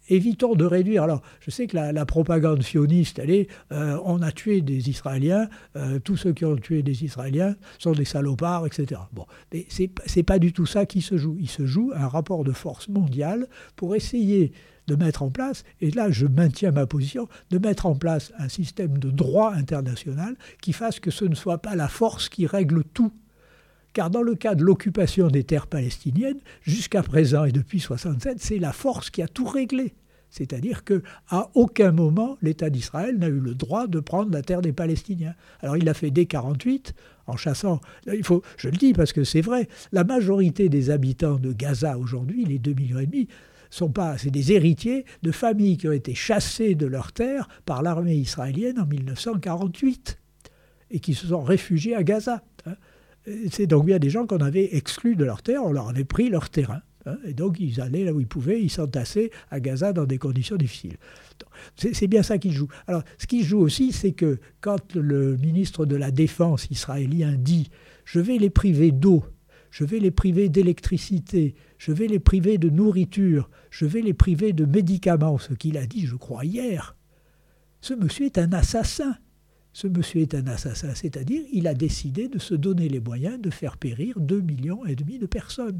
évitons de réduire. Alors, je sais que la, la propagande sioniste, elle est euh, on a tué des Israéliens, euh, tous ceux qui ont tué des Israéliens sont des salopards, et cetera. Bon, mais c'est, c'est pas du tout ça qui se joue. Il se joue un rapport de force mondial pour essayer de mettre en place, et là je maintiens ma position, de mettre en place un système de droit international qui fasse que ce ne soit pas la force qui règle tout. Car dans le cas de l'occupation des terres palestiniennes, jusqu'à présent et depuis soixante-sept, c'est la force qui a tout réglé. C'est-à-dire qu'à aucun moment, l'État d'Israël n'a eu le droit de prendre la terre des Palestiniens. Alors il l'a fait dès quarante-huit, en chassant... Il faut, je le dis parce que c'est vrai, la majorité des habitants de Gaza aujourd'hui, les deux millions et demi, sont pas, c'est des héritiers de familles qui ont été chassées de leurs terres par l'armée israélienne en mille neuf cent quarante-huit et qui se sont réfugiés à Gaza. C'est donc bien des gens qu'on avait exclus de leurs terres, on leur avait pris leur terrain. Et donc ils allaient là où ils pouvaient, ils s'entassaient à Gaza dans des conditions difficiles. C'est, c'est bien ça qui joue. Alors ce qui joue aussi, c'est que quand le ministre de la Défense israélien dit « je vais les priver d'eau », je vais les priver d'électricité, je vais les priver de nourriture, je vais les priver de médicaments, ce qu'il a dit, je crois, hier. Ce monsieur est un assassin. Ce monsieur est un assassin, c'est-à-dire il a décidé de se donner les moyens de faire périr deux millions et demi de personnes.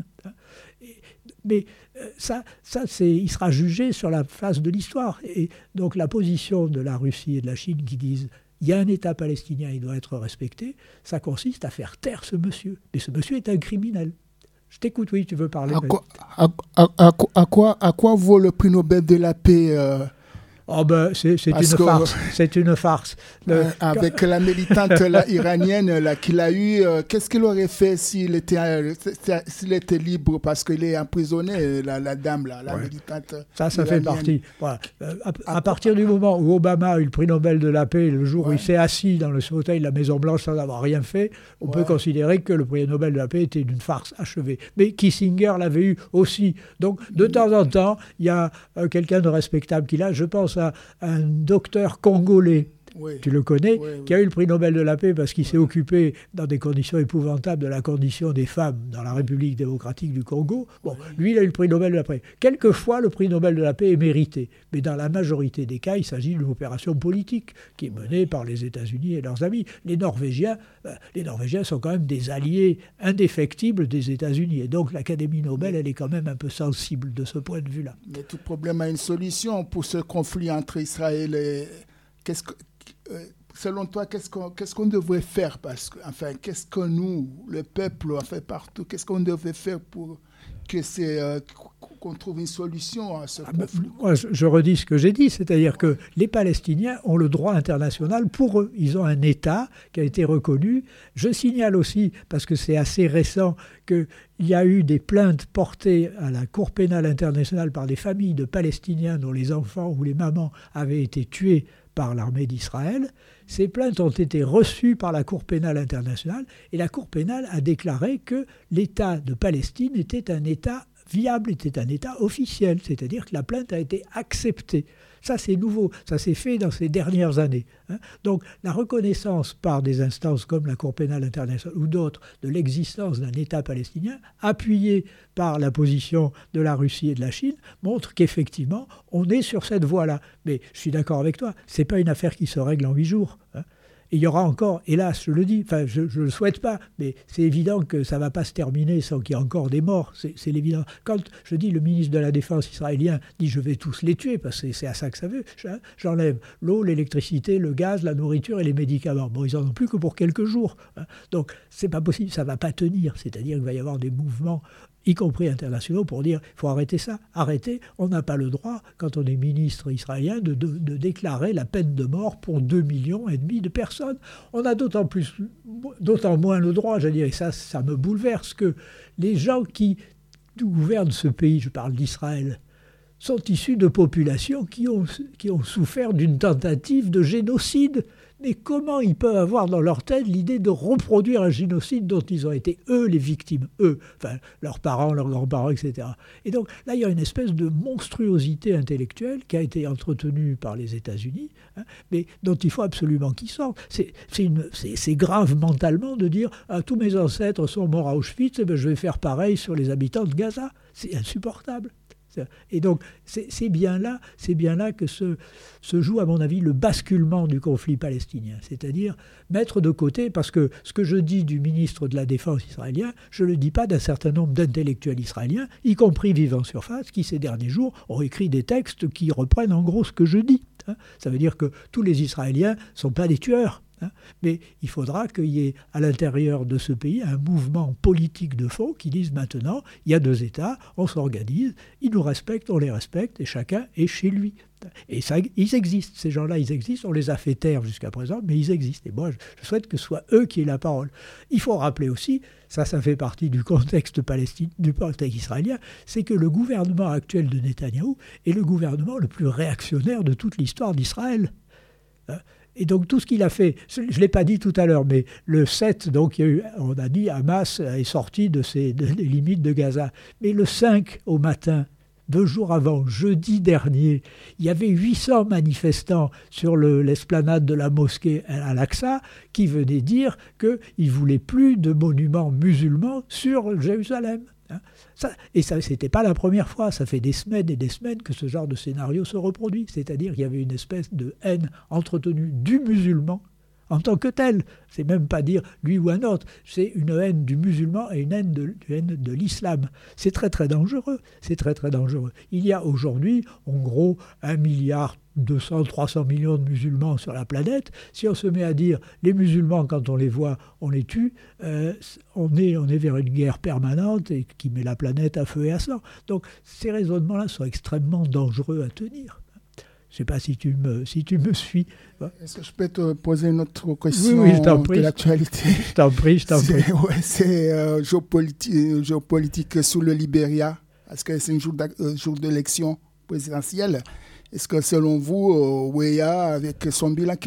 Mais ça, ça c'est, il sera jugé sur la face de l'histoire. Et donc la position de la Russie et de la Chine qui disent il y a un État palestinien, il doit être respecté, ça consiste à faire taire ce monsieur. Mais ce monsieur est un criminel. Je t'écoute, oui, tu veux parler. À quoi, à, à, à, à quoi, à quoi vaut le prix Nobel de la paix euh... Oh ben, c'est, c'est, une farce. c'est une farce. Le... Euh, avec la militante là, iranienne là, qu'il a eue, euh, qu'est-ce qu'il aurait fait s'il était, euh, s'il était libre parce qu'il est emprisonné, la, la dame, là, la ouais. militante Ça, ça iranienne. Fait partie. Voilà. Euh, à, à partir du moment où Obama a eu le prix Nobel de la paix, le jour ouais. où il s'est assis dans le fauteuil de la Maison-Blanche sans avoir rien fait, on ouais. peut considérer que le prix Nobel de la paix était une farce achevée. Mais Kissinger l'avait eu aussi. Donc, de temps en temps, il y a euh, quelqu'un de respectable qui l'a, je pense, à un docteur congolais, oui. tu le connais, oui, oui. qui a eu le prix Nobel de la paix parce qu'il oui. s'est occupé dans des conditions épouvantables de la condition des femmes dans la République démocratique du Congo. Bon, oui. lui, il a eu le prix Nobel de la paix. Quelquefois, le prix Nobel de la paix est mérité, mais dans la majorité des cas, il s'agit d'une opération politique qui est menée par les États-Unis et leurs amis. Les Norvégiens, euh, les Norvégiens sont quand même des alliés indéfectibles des États-Unis, et donc l'Académie Nobel, elle est quand même un peu sensible de ce point de vue-là. Mais tout problème a une solution pour ce conflit entre Israël et... Qu'est-ce que... Euh, selon toi, qu'est-ce qu'on, qu'est-ce qu'on devrait faire parce que, enfin, qu'est-ce que nous, le peuple, on fait partout, qu'est-ce qu'on devrait faire pour que c'est, euh, qu'on trouve une solution à ce ah conflit ben, moi, je, je redis ce que j'ai dit, c'est-à-dire que les Palestiniens ont le droit international pour eux. Ils ont un État qui a été reconnu. Je signale aussi, parce que c'est assez récent, qu'il y a eu des plaintes portées à la Cour pénale internationale par des familles de Palestiniens dont les enfants ou les mamans avaient été tués par l'armée d'Israël. Ces plaintes ont été reçues par la Cour pénale internationale et la Cour pénale a déclaré que l'État de Palestine était un État viable, était un État officiel, c'est-à-dire que la plainte a été acceptée. Ça, c'est nouveau, ça s'est fait dans ces dernières années. Hein. Donc, la reconnaissance par des instances comme la Cour pénale internationale ou d'autres de l'existence d'un État palestinien, appuyé par la position de la Russie et de la Chine, montre qu'effectivement, on est sur cette voie-là. Mais je suis d'accord avec toi, ce n'est pas une affaire qui se règle en huit jours. Hein. Et il y aura encore, hélas, je le dis, enfin, je ne le souhaite pas, mais c'est évident que ça ne va pas se terminer sans qu'il y ait encore des morts, c'est, c'est l'évident. Quand je dis le ministre de la Défense israélien dit « je vais tous les tuer », parce que c'est à ça que ça veut, j'enlève l'eau, l'électricité, le gaz, la nourriture et les médicaments. Bon, ils n'en ont plus que pour quelques jours. Hein. Donc, ce n'est pas possible, ça ne va pas tenir, c'est-à-dire qu'il va y avoir des mouvements y compris internationaux, pour dire il faut arrêter ça, arrêter. On n'a pas le droit, quand on est ministre israélien, de, de, de déclarer la peine de mort pour deux millions et demi de personnes. On a d'autant plus, d'autant moins le droit, je dirais, ça, ça me bouleverse, que les gens qui gouvernent ce pays, je parle d'Israël, sont issus de populations qui ont, qui ont souffert d'une tentative de génocide. Mais comment ils peuvent avoir dans leur tête l'idée de reproduire un génocide dont ils ont été, eux, les victimes, eux, enfin, leurs parents, leurs grands-parents, et cetera. Et donc, là, il y a une espèce de monstruosité intellectuelle qui a été entretenue par les États-Unis, hein, mais dont il faut absolument qu'ils sortent. C'est, c'est, une, c'est, c'est grave mentalement de dire ah, « tous mes ancêtres sont morts à Auschwitz, et ben, je vais faire pareil sur les habitants de Gaza ». C'est insupportable. Et donc, c'est, c'est bien là, c'est bien là que se, se joue, à mon avis, le basculement du conflit palestinien. C'est-à-dire mettre de côté, parce que ce que je dis du ministre de la Défense israélien, je ne le dis pas d'un certain nombre d'intellectuels israéliens, y compris vivant sur face, qui ces derniers jours ont écrit des textes qui reprennent en gros ce que je dis. Hein. Ça veut dire que tous les Israéliens ne sont pas des tueurs. Hein. Mais il faudra qu'il y ait à l'intérieur de ce pays un mouvement politique de fond qui dise maintenant, il y a deux États, on s'organise, ils nous respectent, on les respecte, et chacun est chez lui. Et ça, ils existent, ces gens-là, ils existent, on les a fait taire jusqu'à présent, mais ils existent. Et moi, je, je souhaite que ce soit eux qui aient la parole. Il faut rappeler aussi, ça, ça fait partie du contexte palestinien, du contexte israélien, c'est que le gouvernement actuel de Netanyahou est le gouvernement le plus réactionnaire de toute l'histoire d'Israël. Hein. Et donc tout ce qu'il a fait, je ne l'ai pas dit tout à l'heure, mais le sept, donc il y a eu, on a dit Hamas est sorti de ses, de, des limites de Gaza. Mais le cinq au matin, deux jours avant, jeudi dernier, il y avait huit cents manifestants sur le, l'esplanade de la mosquée Al-Aqsa qui venaient dire qu'ils ne voulaient plus de monuments musulmans sur Jérusalem. Hein. Ça, et ça, ce n'était pas la première fois, ça fait des semaines et des semaines que ce genre de scénario se reproduit. C'est-à-dire qu'il y avait une espèce de haine entretenue du musulman en tant que tel. C'est même pas dire lui ou un autre, c'est une haine du musulman et une haine de, une haine de l'islam. C'est très très dangereux, c'est très très dangereux. Il y a aujourd'hui, en gros, un milliard deux cents, trois cents millions de musulmans sur la planète. Si on se met à dire les musulmans, quand on les voit, on les tue, euh, on, est, on est vers une guerre permanente et qui met la planète à feu et à sang. Donc ces raisonnements-là sont extrêmement dangereux à tenir. Je ne sais pas si tu me, si tu me suis. Est-ce que je peux te poser une autre question oui, oui, je t'en prie. de l'actualité? Je t'en prie, je t'en prie. C'est, ouais, c'est euh, géopolitique, géopolitique sur le Libéria. Est-ce que c'est un jour, euh, jour d'élection présidentielle? Est-ce que selon vous, euh, Weah, avec son bilan,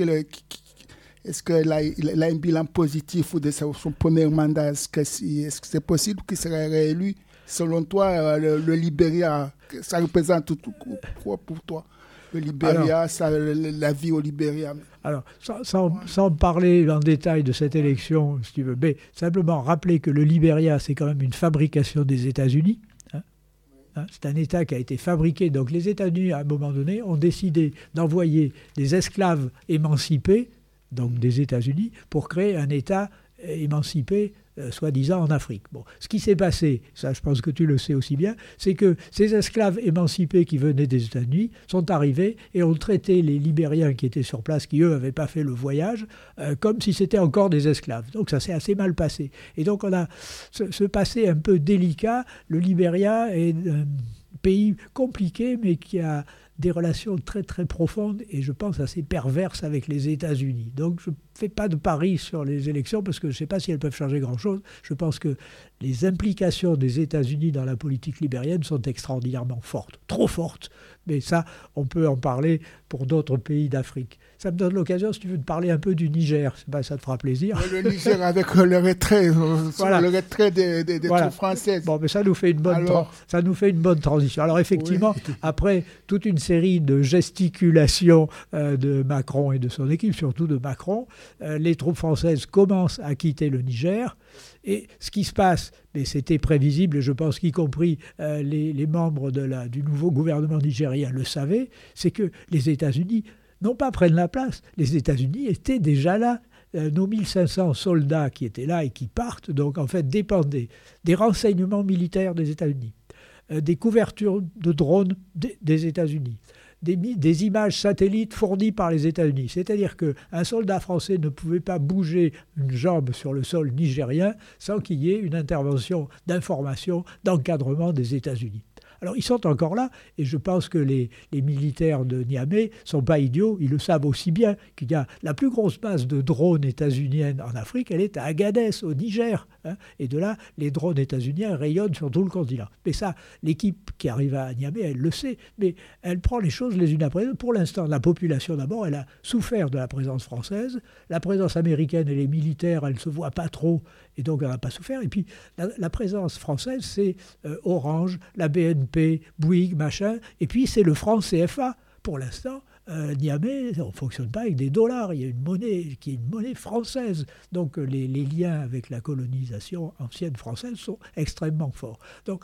est-ce qu'il a, il a un bilan positif de son premier mandat? Est-ce que, est-ce que c'est possible qu'il serait réélu? Selon toi, le, le Libéria, ça représente quoi pour toi? Le Libéria, alors, ça, la vie au Libéria. Alors, sans, sans, sans parler en détail de cette élection, si tu veux, mais simplement rappeler que le Libéria, c'est quand même une fabrication des États-Unis. Hein, hein, c'est un État qui a été fabriqué. Donc les États-Unis, à un moment donné, ont décidé d'envoyer des esclaves émancipés, donc des États-Unis, pour créer un État émancipé, euh, soi-disant en Afrique. Bon, ce qui s'est passé, ça je pense que tu le sais aussi bien, c'est que ces esclaves émancipés qui venaient des États-Unis sont arrivés et ont traité les Libériens qui étaient sur place, qui eux n'avaient pas fait le voyage, euh, comme si c'était encore des esclaves. Donc ça s'est assez mal passé. Et donc on a ce, ce passé un peu délicat. Le Libéria est un pays compliqué, mais qui a des relations très très profondes et je pense assez perverses avec les États-Unis. Donc je ne fais pas de pari sur les élections parce que je ne sais pas si elles peuvent changer grand-chose. Je pense que les implications des États-Unis dans la politique libérienne sont extraordinairement fortes, trop fortes. Mais ça, on peut en parler pour d'autres pays d'Afrique. Ça me donne l'occasion, si tu veux, de parler un peu du Niger. Ben, ça te fera plaisir. Le Niger avec le retrait, voilà. le retrait des, des, des voilà. troupes françaises. Bon, mais ça nous fait une bonne, Alors... tra- ça nous fait une bonne transition. Alors effectivement, oui. Après toute une série de gesticulations euh, de Macron et de son équipe, surtout de Macron, euh, les troupes françaises commencent à quitter le Niger. Et ce qui se passe, mais c'était prévisible, et je pense qu'y compris euh, les, les membres de la, du nouveau gouvernement nigérien le savaient, c'est que les États-Unis non pas prennent la place, les États-Unis étaient déjà là. Euh, nos mille cinq cents soldats qui étaient là et qui partent, donc en fait dépendaient des renseignements militaires des États-Unis, euh, des couvertures de drones des, des États-Unis, Des, des images satellites fournies par les États-Unis. C'est-à-dire qu'un soldat français ne pouvait pas bouger une jambe sur le sol nigérien sans qu'il y ait une intervention d'information, d'encadrement des États-Unis. Alors ils sont encore là, et je pense que les, les militaires de Niamey ne sont pas idiots, ils le savent aussi bien qu'il y a la plus grosse base de drones états-uniennes en Afrique, elle est à Agadez, au Niger. Hein, et de là, les drones états-uniens rayonnent sur tout le continent. Mais ça, l'équipe qui arrive à Niamey, elle le sait, mais elle prend les choses les unes après les autres. Pour l'instant, la population d'abord, elle a souffert de la présence française, la présence américaine et les militaires, elle ne se voient pas trop, et donc elle n'a pas souffert. Et puis la, la présence française, c'est euh, Orange, la B N P, Bouygues, machin, et puis c'est le franc C F A. Pour l'instant, euh, Niamey, on ne fonctionne pas avec des dollars, il y a une monnaie qui est une monnaie française. Donc les, les liens avec la colonisation ancienne française sont extrêmement forts. Donc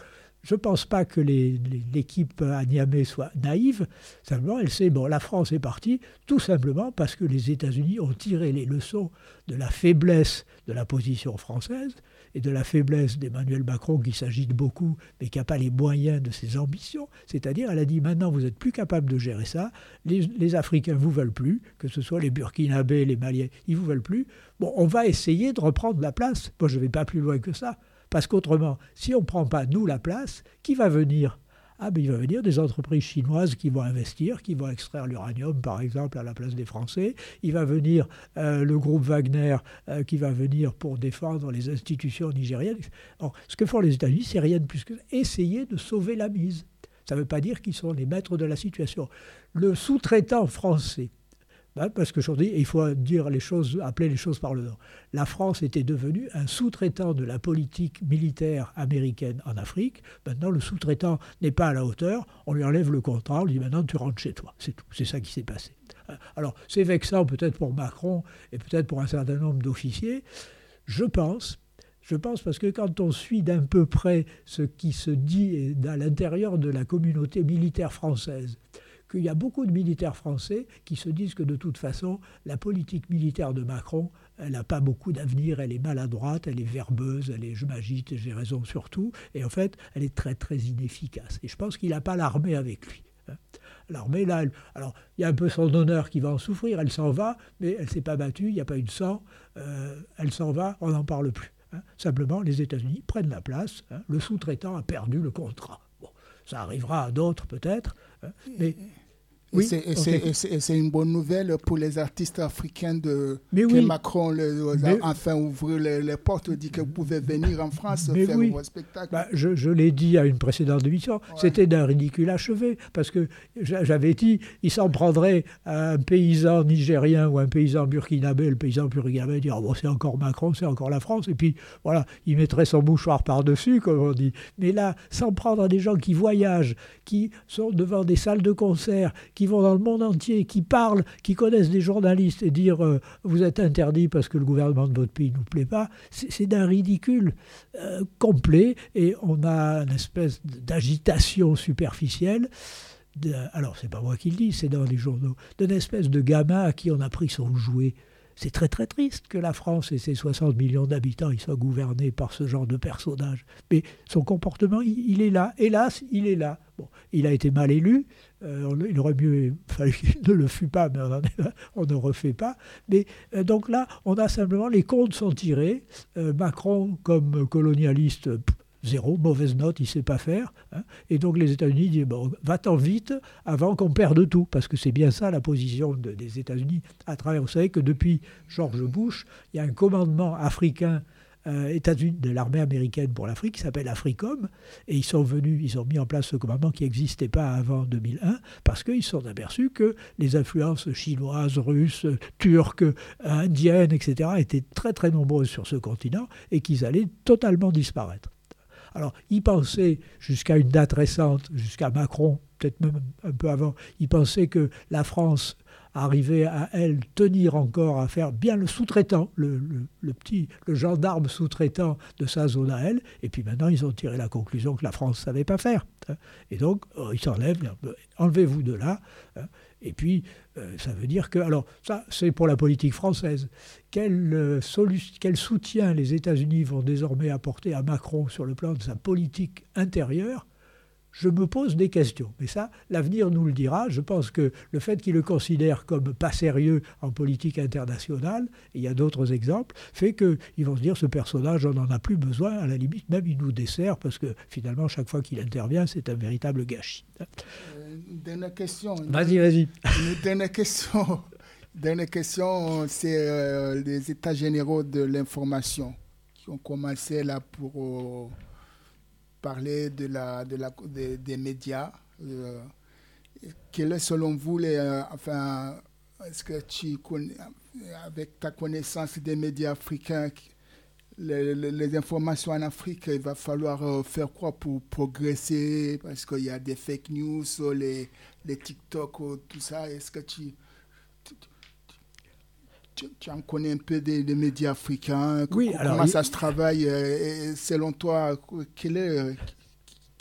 je ne pense pas que les, les, l'équipe à Niamey soit naïve. Simplement, elle sait, bon, la France est partie tout simplement parce que les États-Unis ont tiré les leçons de la faiblesse de la position française et de la faiblesse d'Emmanuel Macron qui s'agite beaucoup mais qui n'a pas les moyens de ses ambitions. C'est-à-dire, elle a dit, maintenant, vous n'êtes plus capable de gérer ça. Les, les Africains ne vous veulent plus, que ce soit les Burkinabés, les Maliens, ils ne vous veulent plus. Bon, on va essayer de reprendre la place. Moi, je ne vais pas plus loin que ça. Parce qu'autrement, si on ne prend pas, nous, la place, qui va venir ? Ah ben il va venir des entreprises chinoises qui vont investir, qui vont extraire l'uranium, par exemple, à la place des Français. Il va venir euh, le groupe Wagner euh, qui va venir pour défendre les institutions nigériennes. Alors, ce que font les États-Unis, c'est rien de plus que essayer de sauver la mise. Ça ne veut pas dire qu'ils sont les maîtres de la situation. Le sous-traitant français, ben parce qu'aujourd'hui, il faut dire les choses, appeler les choses par le nom. La France était devenue un sous-traitant de la politique militaire américaine en Afrique. Maintenant, le sous-traitant n'est pas à la hauteur. On lui enlève le contrat, on lui dit maintenant tu rentres chez toi. C'est tout. C'est ça qui s'est passé. Alors, c'est vexant peut-être pour Macron et peut-être pour un certain nombre d'officiers. Je pense, je pense parce que quand on suit d'un peu près ce qui se dit à l'intérieur de la communauté militaire française, qu'il y a beaucoup de militaires français qui se disent que de toute façon, la politique militaire de Macron, elle n'a pas beaucoup d'avenir, elle est maladroite, elle est verbeuse, elle est je m'agite et j'ai raison sur tout, et en fait, elle est très très inefficace. Et je pense qu'il n'a pas l'armée avec lui. L'armée, là, elle, alors, il y a un peu son honneur qui va en souffrir, elle s'en va, mais elle ne s'est pas battue, il n'y a pas eu de sang, euh, elle s'en va, on n'en parle plus. Hein. Simplement, les États-Unis prennent la place, hein, le sous-traitant a perdu le contrat. Bon, ça arrivera à d'autres peut-être, hein, mais... Et oui, c'est, okay. c'est, c'est une bonne nouvelle pour les artistes africains de mais que oui. Macron le, mais, a enfin ouvert les, les portes, dit que vous pouvez venir en France mais faire oui. vos spectacles. Bah, je, je l'ai dit à une précédente émission, ouais. C'était d'un ridicule achevé, parce que j'avais dit, il s'en prendrait à un paysan nigérien ou un paysan burkinabé, le paysan burkinabé dirait, oh, bon, c'est encore Macron, c'est encore la France, et puis voilà, il mettrait son mouchoir par-dessus, comme on dit. Mais là, s'en prendre à des gens qui voyagent, qui sont devant des salles de concert, qui qui vont dans le monde entier, qui parlent, qui connaissent des journalistes et dire euh, « vous êtes interdit parce que le gouvernement de votre pays ne nous plaît pas », c'est, c'est d'un ridicule euh, complet et on a une espèce d'agitation superficielle. De, alors, c'est pas moi qui le dis, c'est dans les journaux, d'une espèce de gamin à qui on a pris son jouet. C'est très très triste que la France et ses soixante millions d'habitants ils soient gouvernés par ce genre de personnage. Mais son comportement, il, il est là. Hélas, il est là. Bon, il a été mal élu. Euh, il aurait mieux fallu qu'il ne le fût pas, mais on, en est, on ne refait pas. Mais euh, donc là, on a simplement, les comptes sont tirés. Euh, Macron, comme colonialiste, zéro, mauvaise note, il ne sait pas faire. Hein. Et donc les États-Unis disent, bon, va-t'en vite avant qu'on perde tout. Parce que c'est bien ça la position de, des États-Unis à travers. Vous savez que depuis George Bush, il y a un commandement africain euh, États-Unis, de l'armée américaine pour l'Afrique qui s'appelle AFRICOM. Et ils sont venus, ils ont mis en place ce commandement qui n'existait pas avant deux mille un parce qu'ils se sont aperçus que les influences chinoises, russes, turques, indiennes, et cetera étaient très très nombreuses sur ce continent et qu'ils allaient totalement disparaître. Alors, ils pensaient, jusqu'à une date récente, jusqu'à Macron, peut-être même un peu avant, ils pensaient que la France arrivait à, elle, tenir encore, à faire bien le sous-traitant, le, le, le petit, le gendarme sous-traitant de sa zone à elle. Et puis maintenant, ils ont tiré la conclusion que la France ne savait pas faire. Et donc, oh, ils s'enlèvent, enlevez-vous de là. Et puis, euh, ça veut dire que... Alors, ça, c'est pour la politique française. Quel, euh, solu- quel soutien les États-Unis vont désormais apporter à Macron sur le plan de sa politique intérieure ? Je me pose des questions. Mais ça, l'avenir nous le dira. Je pense que le fait qu'il le considère comme pas sérieux en politique internationale, et il y a d'autres exemples, fait qu'ils vont se dire, ce personnage, on n'en a plus besoin. À la limite, même il nous dessert, parce que finalement, chaque fois qu'il intervient, c'est un véritable gâchis. Euh, une dernière question. Vas-y, vas-y. Une dernière question. Dernière question, c'est euh, les états généraux de l'information qui ont commencé là pour... Euh, parler de la, de la, de, des médias. Euh, quel est selon vous, les, euh, enfin, est-ce que tu connais, avec ta connaissance des médias africains, les, les, les informations en Afrique, il va falloir euh, faire quoi pour progresser? Parce qu'il y a des fake news, les, les TikTok, tout ça. Est-ce que tu... tu Tu, tu en connais un peu des, des médias africains, oui, comment alors, ça il... se travaille, et selon toi, quel est,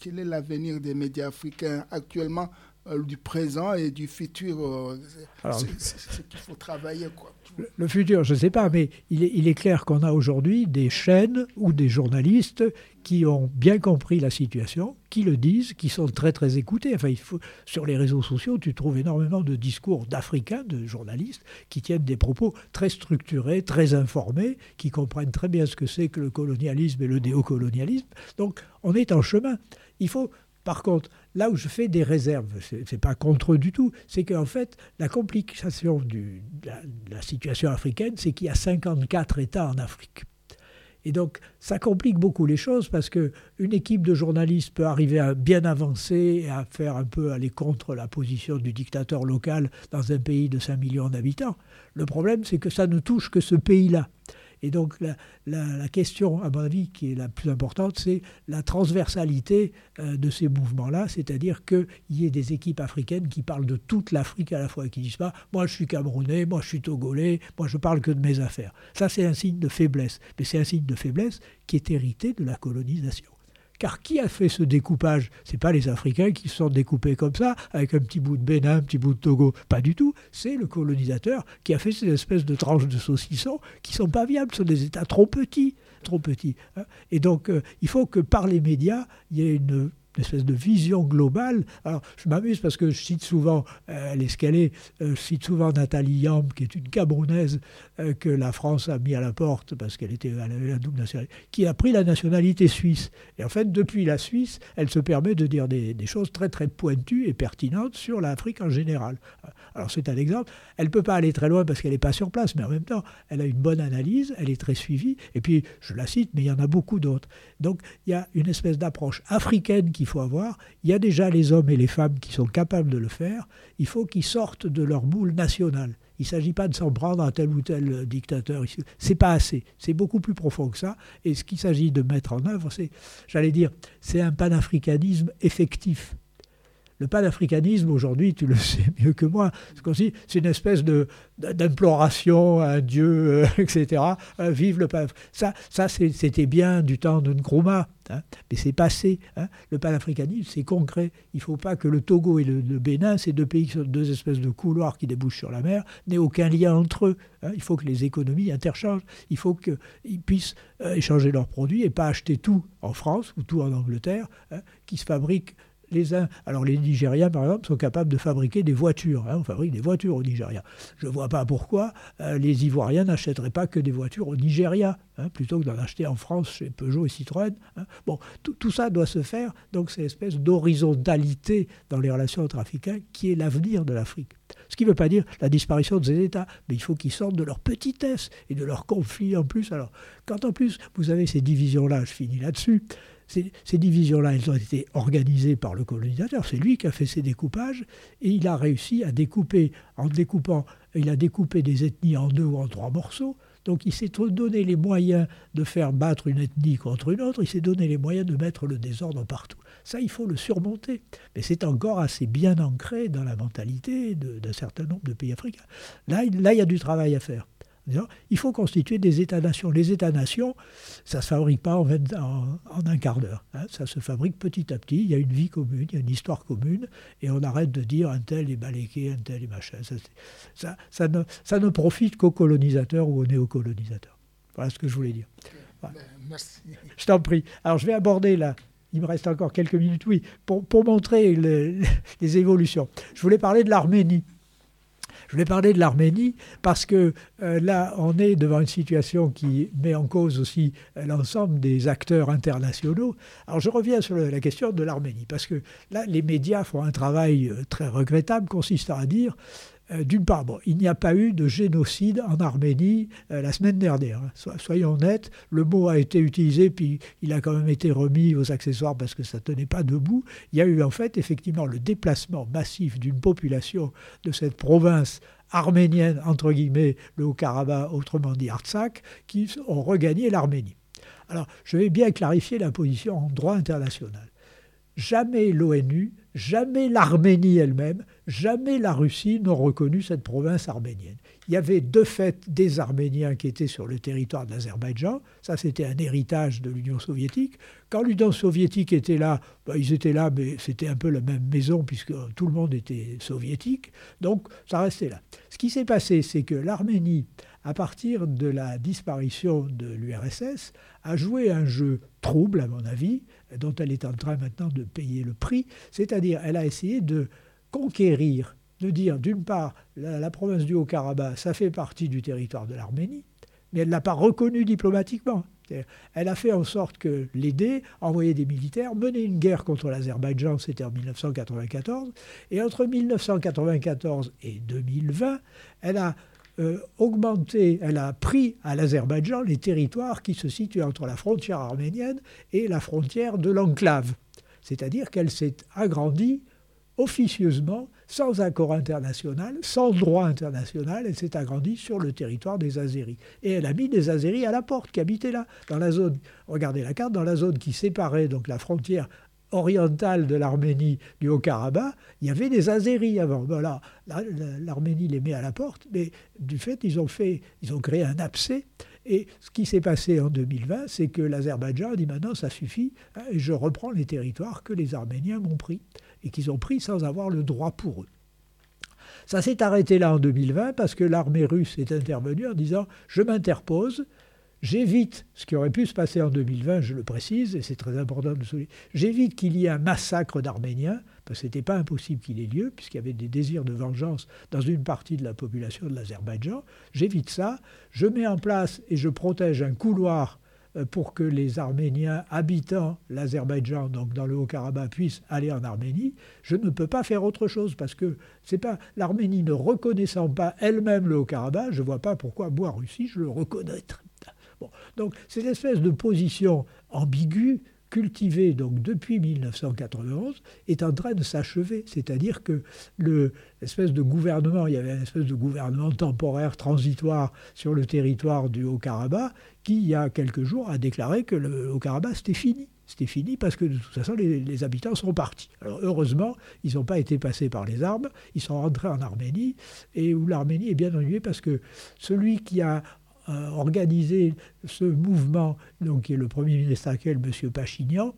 quel est l'avenir des médias africains actuellement, euh, du présent et du futur euh, Alors, c'est, c'est, c'est ce qu'il faut travailler, quoi. Le, le futur, je ne sais pas, mais il est, il est clair qu'on a aujourd'hui des chaînes ou des journalistes qui ont bien compris la situation, qui le disent, qui sont très très écoutés. Enfin, il faut, sur les réseaux sociaux, tu trouves énormément de discours d'Africains, de journalistes, qui tiennent des propos très structurés, très informés, qui comprennent très bien ce que c'est que le colonialisme et le néocolonialisme. Donc, on est en chemin. Il faut... Par contre, là où je fais des réserves, ce n'est pas contre eux du tout, c'est qu'en fait, la complication du, de, la, de la situation africaine, c'est qu'il y a cinquante-quatre États en Afrique. Et donc, ça complique beaucoup les choses parce qu'une équipe de journalistes peut arriver à bien avancer et à faire un peu aller contre la position du dictateur local dans un pays de cinq millions d'habitants. Le problème, c'est que ça ne touche que ce pays-là. Et donc la, la, la question, à mon avis, qui est la plus importante, c'est la transversalité euh, de ces mouvements-là, c'est-à-dire qu'il y ait des équipes africaines qui parlent de toute l'Afrique à la fois, et qui ne disent pas « moi je suis Camerounais, moi je suis Togolais, moi je parle que de mes affaires ». Ça, c'est un signe de faiblesse, mais c'est un signe de faiblesse qui est hérité de la colonisation. Car qui a fait ce découpage ? Ce n'est pas les Africains qui se sont découpés comme ça, avec un petit bout de Bénin, un petit bout de Togo. Pas du tout. C'est le colonisateur qui a fait ces espèces de tranches de saucisson qui ne sont pas viables. Ce sont des États trop petits. Trop petits. Et donc, euh, il faut que par les médias, il y ait une... une espèce de vision globale. Alors, je m'amuse parce que je cite souvent, euh, elle est ce qu'elle est, euh, je cite souvent Nathalie Yamb, qui est une Camerounaise euh, que la France a mis à la porte parce qu'elle était, elle avait la double nationalité, qui a pris la nationalité suisse. Et en fait, depuis la Suisse, elle se permet de dire des, des choses très, très pointues et pertinentes sur l'Afrique en général. Alors, c'est un exemple. Elle ne peut pas aller très loin parce qu'elle n'est pas sur place, mais en même temps, elle a une bonne analyse, elle est très suivie. Et puis, je la cite, mais il y en a beaucoup d'autres. Donc, il y a une espèce d'approche africaine qui il faut avoir. Il y a déjà les hommes et les femmes qui sont capables de le faire. Il faut qu'ils sortent de leur boule nationale. Il ne s'agit pas de s'en prendre à tel ou tel dictateur. Ce n'est pas assez. C'est beaucoup plus profond que ça. Et ce qu'il s'agit de mettre en œuvre, c'est, j'allais dire, c'est un panafricanisme effectif. Le panafricanisme, aujourd'hui, tu le sais mieux que moi, c'est une espèce de, d'imploration à un Dieu, euh, et cetera. Euh, vive le panafricanisme. Ça, ça c'était bien du temps de Nkrumah, hein, mais c'est passé. Hein. Le panafricanisme, c'est concret. Il ne faut pas que le Togo et le, le Bénin, ces deux pays qui sont deux espèces de couloirs qui débouchent sur la mer, n'aient aucun lien entre eux. Hein. Il faut que les économies interchangent. Il faut qu'ils puissent euh, échanger leurs produits et pas acheter tout en France ou tout en Angleterre, hein, qui se fabriquent. Les uns, alors les Nigériens, par exemple, sont capables de fabriquer des voitures. Hein, on fabrique des voitures au Nigeria. Je ne vois pas pourquoi euh, les Ivoiriens n'achèteraient pas que des voitures au Nigeria, hein, plutôt que d'en acheter en France chez Peugeot et Citroën. Hein. Bon, tout, tout ça doit se faire. Donc c'est une espèce d'horizontalité dans les relations entre Africains qui est l'avenir de l'Afrique. Ce qui ne veut pas dire la disparition de ces États, mais il faut qu'ils sortent de leur petitesse et de leurs conflits en plus. Alors, quand en plus vous avez ces divisions-là, je finis là-dessus, Ces, ces divisions-là, elles ont été organisées par le colonisateur. C'est lui qui a fait ces découpages et il a réussi à découper, en découpant, il a découpé des ethnies en deux ou en trois morceaux. Donc il s'est donné les moyens de faire battre une ethnie contre une autre, il s'est donné les moyens de mettre le désordre partout. Ça, il faut le surmonter. Mais c'est encore assez bien ancré dans la mentalité de, d'un certain nombre de pays africains. Là, il, là, il y a du travail à faire. Il faut constituer des États-nations. Les États-nations, ça ne se fabrique pas en, vingt, en, en un quart d'heure. Hein. Ça se fabrique petit à petit. Il y a une vie commune, il y a une histoire commune, et on arrête de dire un tel est baléqué, un tel est machin. Ça, ça, ça, ne, ça ne profite qu'aux colonisateurs ou aux néocolonisateurs. Voilà ce que je voulais dire. Voilà. Merci. Je t'en prie. Alors je vais aborder là. Il me reste encore quelques minutes, oui, pour, pour montrer le, les évolutions. Je voulais parler de l'Arménie. Je voulais parler de l'Arménie parce que euh, là, on est devant une situation qui met en cause aussi euh, l'ensemble des acteurs internationaux. Alors, je reviens sur le, la question de l'Arménie parce que là, les médias font un travail euh, très regrettable consistant à dire, euh, d'une part, bon, il n'y a pas eu de génocide en Arménie euh, la semaine dernière. Hein. So, soyons honnêtes, le mot a été utilisé, puis il a quand même été remis aux accessoires parce que ça ne tenait pas debout. Il y a eu en fait effectivement le déplacement massif d'une population de cette province arménienne, entre guillemets, le Haut-Karabakh, autrement dit Artsakh, qui ont regagné l'Arménie. Alors, je vais bien clarifier la position en droit international. Jamais l'ONU jamais l'Arménie elle-même, jamais la Russie n'ont reconnu cette province arménienne. Il y avait de fait des Arméniens qui étaient sur le territoire de l'Azerbaïdjan. Ça, c'était un héritage de l'Union soviétique. Quand l'Union soviétique était là, ben, ils étaient là, mais c'était un peu la même maison puisque tout le monde était soviétique. Donc, ça restait là. Ce qui s'est passé, c'est que l'Arménie, à partir de la disparition de l'U R S S, a joué un jeu trouble, à mon avis, dont elle est en train maintenant de payer le prix. C'est-à-dire, elle a essayé de conquérir, de dire, d'une part, la, la province du Haut-Karabakh, ça fait partie du territoire de l'Arménie, mais elle ne l'a pas reconnu diplomatiquement. C'est-à-dire, elle a fait en sorte que l'aider, envoyer des militaires, mener une guerre contre l'Azerbaïdjan, c'était en mille neuf cent quatre-vingt-quatorze, et entre mille neuf cent quatre-vingt-quatorze et deux mille vingt, elle a euh, augmenté, elle a pris à l'Azerbaïdjan les territoires qui se situent entre la frontière arménienne et la frontière de l'enclave. C'est-à-dire qu'elle s'est agrandie officieusement, sans accord international, sans droit international, elle s'est agrandie sur le territoire des Azéris. Et elle a mis des Azéris à la porte, qui habitaient là, dans la zone, regardez la carte, dans la zone qui séparait donc la frontière orientale de l'Arménie du Haut-Karabakh, il y avait des Azéris avant. Voilà, l'Arménie les met à la porte, mais du fait, ils ont fait, ils ont créé un abcès. Et ce qui s'est passé en deux mille vingt, c'est que l'Azerbaïdjan a dit maintenant ça suffit, hein, et je reprends les territoires que les Arméniens m'ont pris et qu'ils ont pris sans avoir le droit pour eux. Ça s'est arrêté là en deux mille vingt parce que l'armée russe est intervenue en disant je m'interpose, j'évite ce qui aurait pu se passer en deux mille vingt, je le précise, et c'est très important de le souligner, j'évite qu'il y ait un massacre d'Arméniens, parce que ce n'était pas impossible qu'il ait lieu, puisqu'il y avait des désirs de vengeance dans une partie de la population de l'Azerbaïdjan. J'évite ça, je mets en place et je protège un couloir pour que les Arméniens habitant l'Azerbaïdjan, donc dans le Haut-Karabakh, puissent aller en Arménie. Je ne peux pas faire autre chose, parce que c'est pas l'Arménie ne reconnaissant pas elle-même le Haut-Karabakh, je ne vois pas pourquoi moi, Russie, je le reconnaîtrais. Bon, donc cette espèce de position ambiguë, cultivée donc depuis mille neuf cent quatre-vingt-onze, est en train de s'achever. C'est-à-dire que le, l'espèce de gouvernement, il y avait un espèce de gouvernement temporaire, transitoire sur le territoire du Haut-Karabakh, qui, il y a quelques jours, a déclaré que le Haut-Karabakh, c'était fini. C'était fini parce que de toute façon, les, les habitants sont partis. Alors heureusement, ils n'ont pas été passés par les armes, ils sont rentrés en Arménie, et où l'Arménie est bien ennuyée parce que celui qui a Euh, organisé ce mouvement, donc, qui est le Premier ministre actuel, M. Pachinian,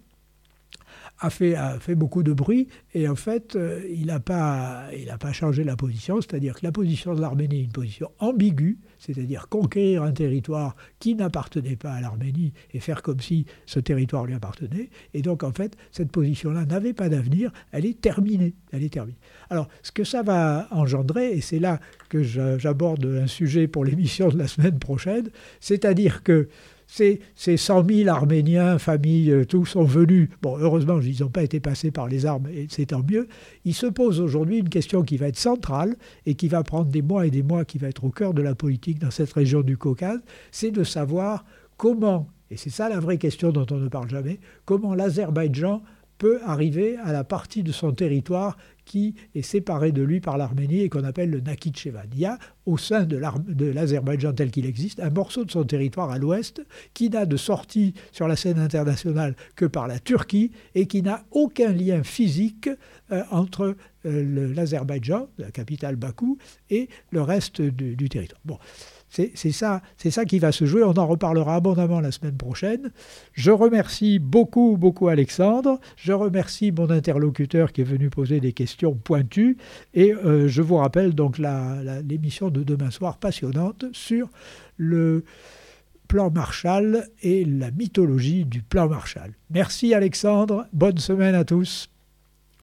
a fait, a fait beaucoup de bruit, et en fait, euh, il n'a pas, il n'a pas changé la position, c'est-à-dire que la position de l'Arménie est une position ambiguë, c'est-à-dire conquérir un territoire qui n'appartenait pas à l'Arménie et faire comme si ce territoire lui appartenait. Et donc, en fait, cette position-là n'avait pas d'avenir, elle est terminée. Elle est terminée. Alors, ce que ça va engendrer, et c'est là que j'aborde un sujet pour l'émission de la semaine prochaine, c'est-à-dire que Ces, ces cent mille Arméniens, familles, euh, tous sont venus. Bon, heureusement, ils n'ont pas été passés par les armes, et c'est tant mieux. Il se pose aujourd'hui une question qui va être centrale et qui va prendre des mois et des mois, qui va être au cœur de la politique dans cette région du Caucase, c'est de savoir comment, et c'est ça la vraie question dont on ne parle jamais, comment l'Azerbaïdjan peut arriver à la partie de son territoire qui est séparée de lui par l'Arménie et qu'on appelle le Nakhichevan. Il y a, au sein de, de l'Azerbaïdjan tel qu'il existe, un morceau de son territoire à l'ouest qui n'a de sortie sur la scène internationale que par la Turquie et qui n'a aucun lien physique euh, entre euh, l'Azerbaïdjan, la capitale Bakou, et le reste du, du territoire. Bon. C'est, c'est, ça, c'est ça qui va se jouer. On en reparlera abondamment la semaine prochaine. Je remercie beaucoup, beaucoup Alexandre. Je remercie mon interlocuteur qui est venu poser des questions pointues. Et euh, je vous rappelle donc la, la, l'émission de demain soir passionnante sur le plan Marshall et la mythologie du plan Marshall. Merci Alexandre. Bonne semaine à tous.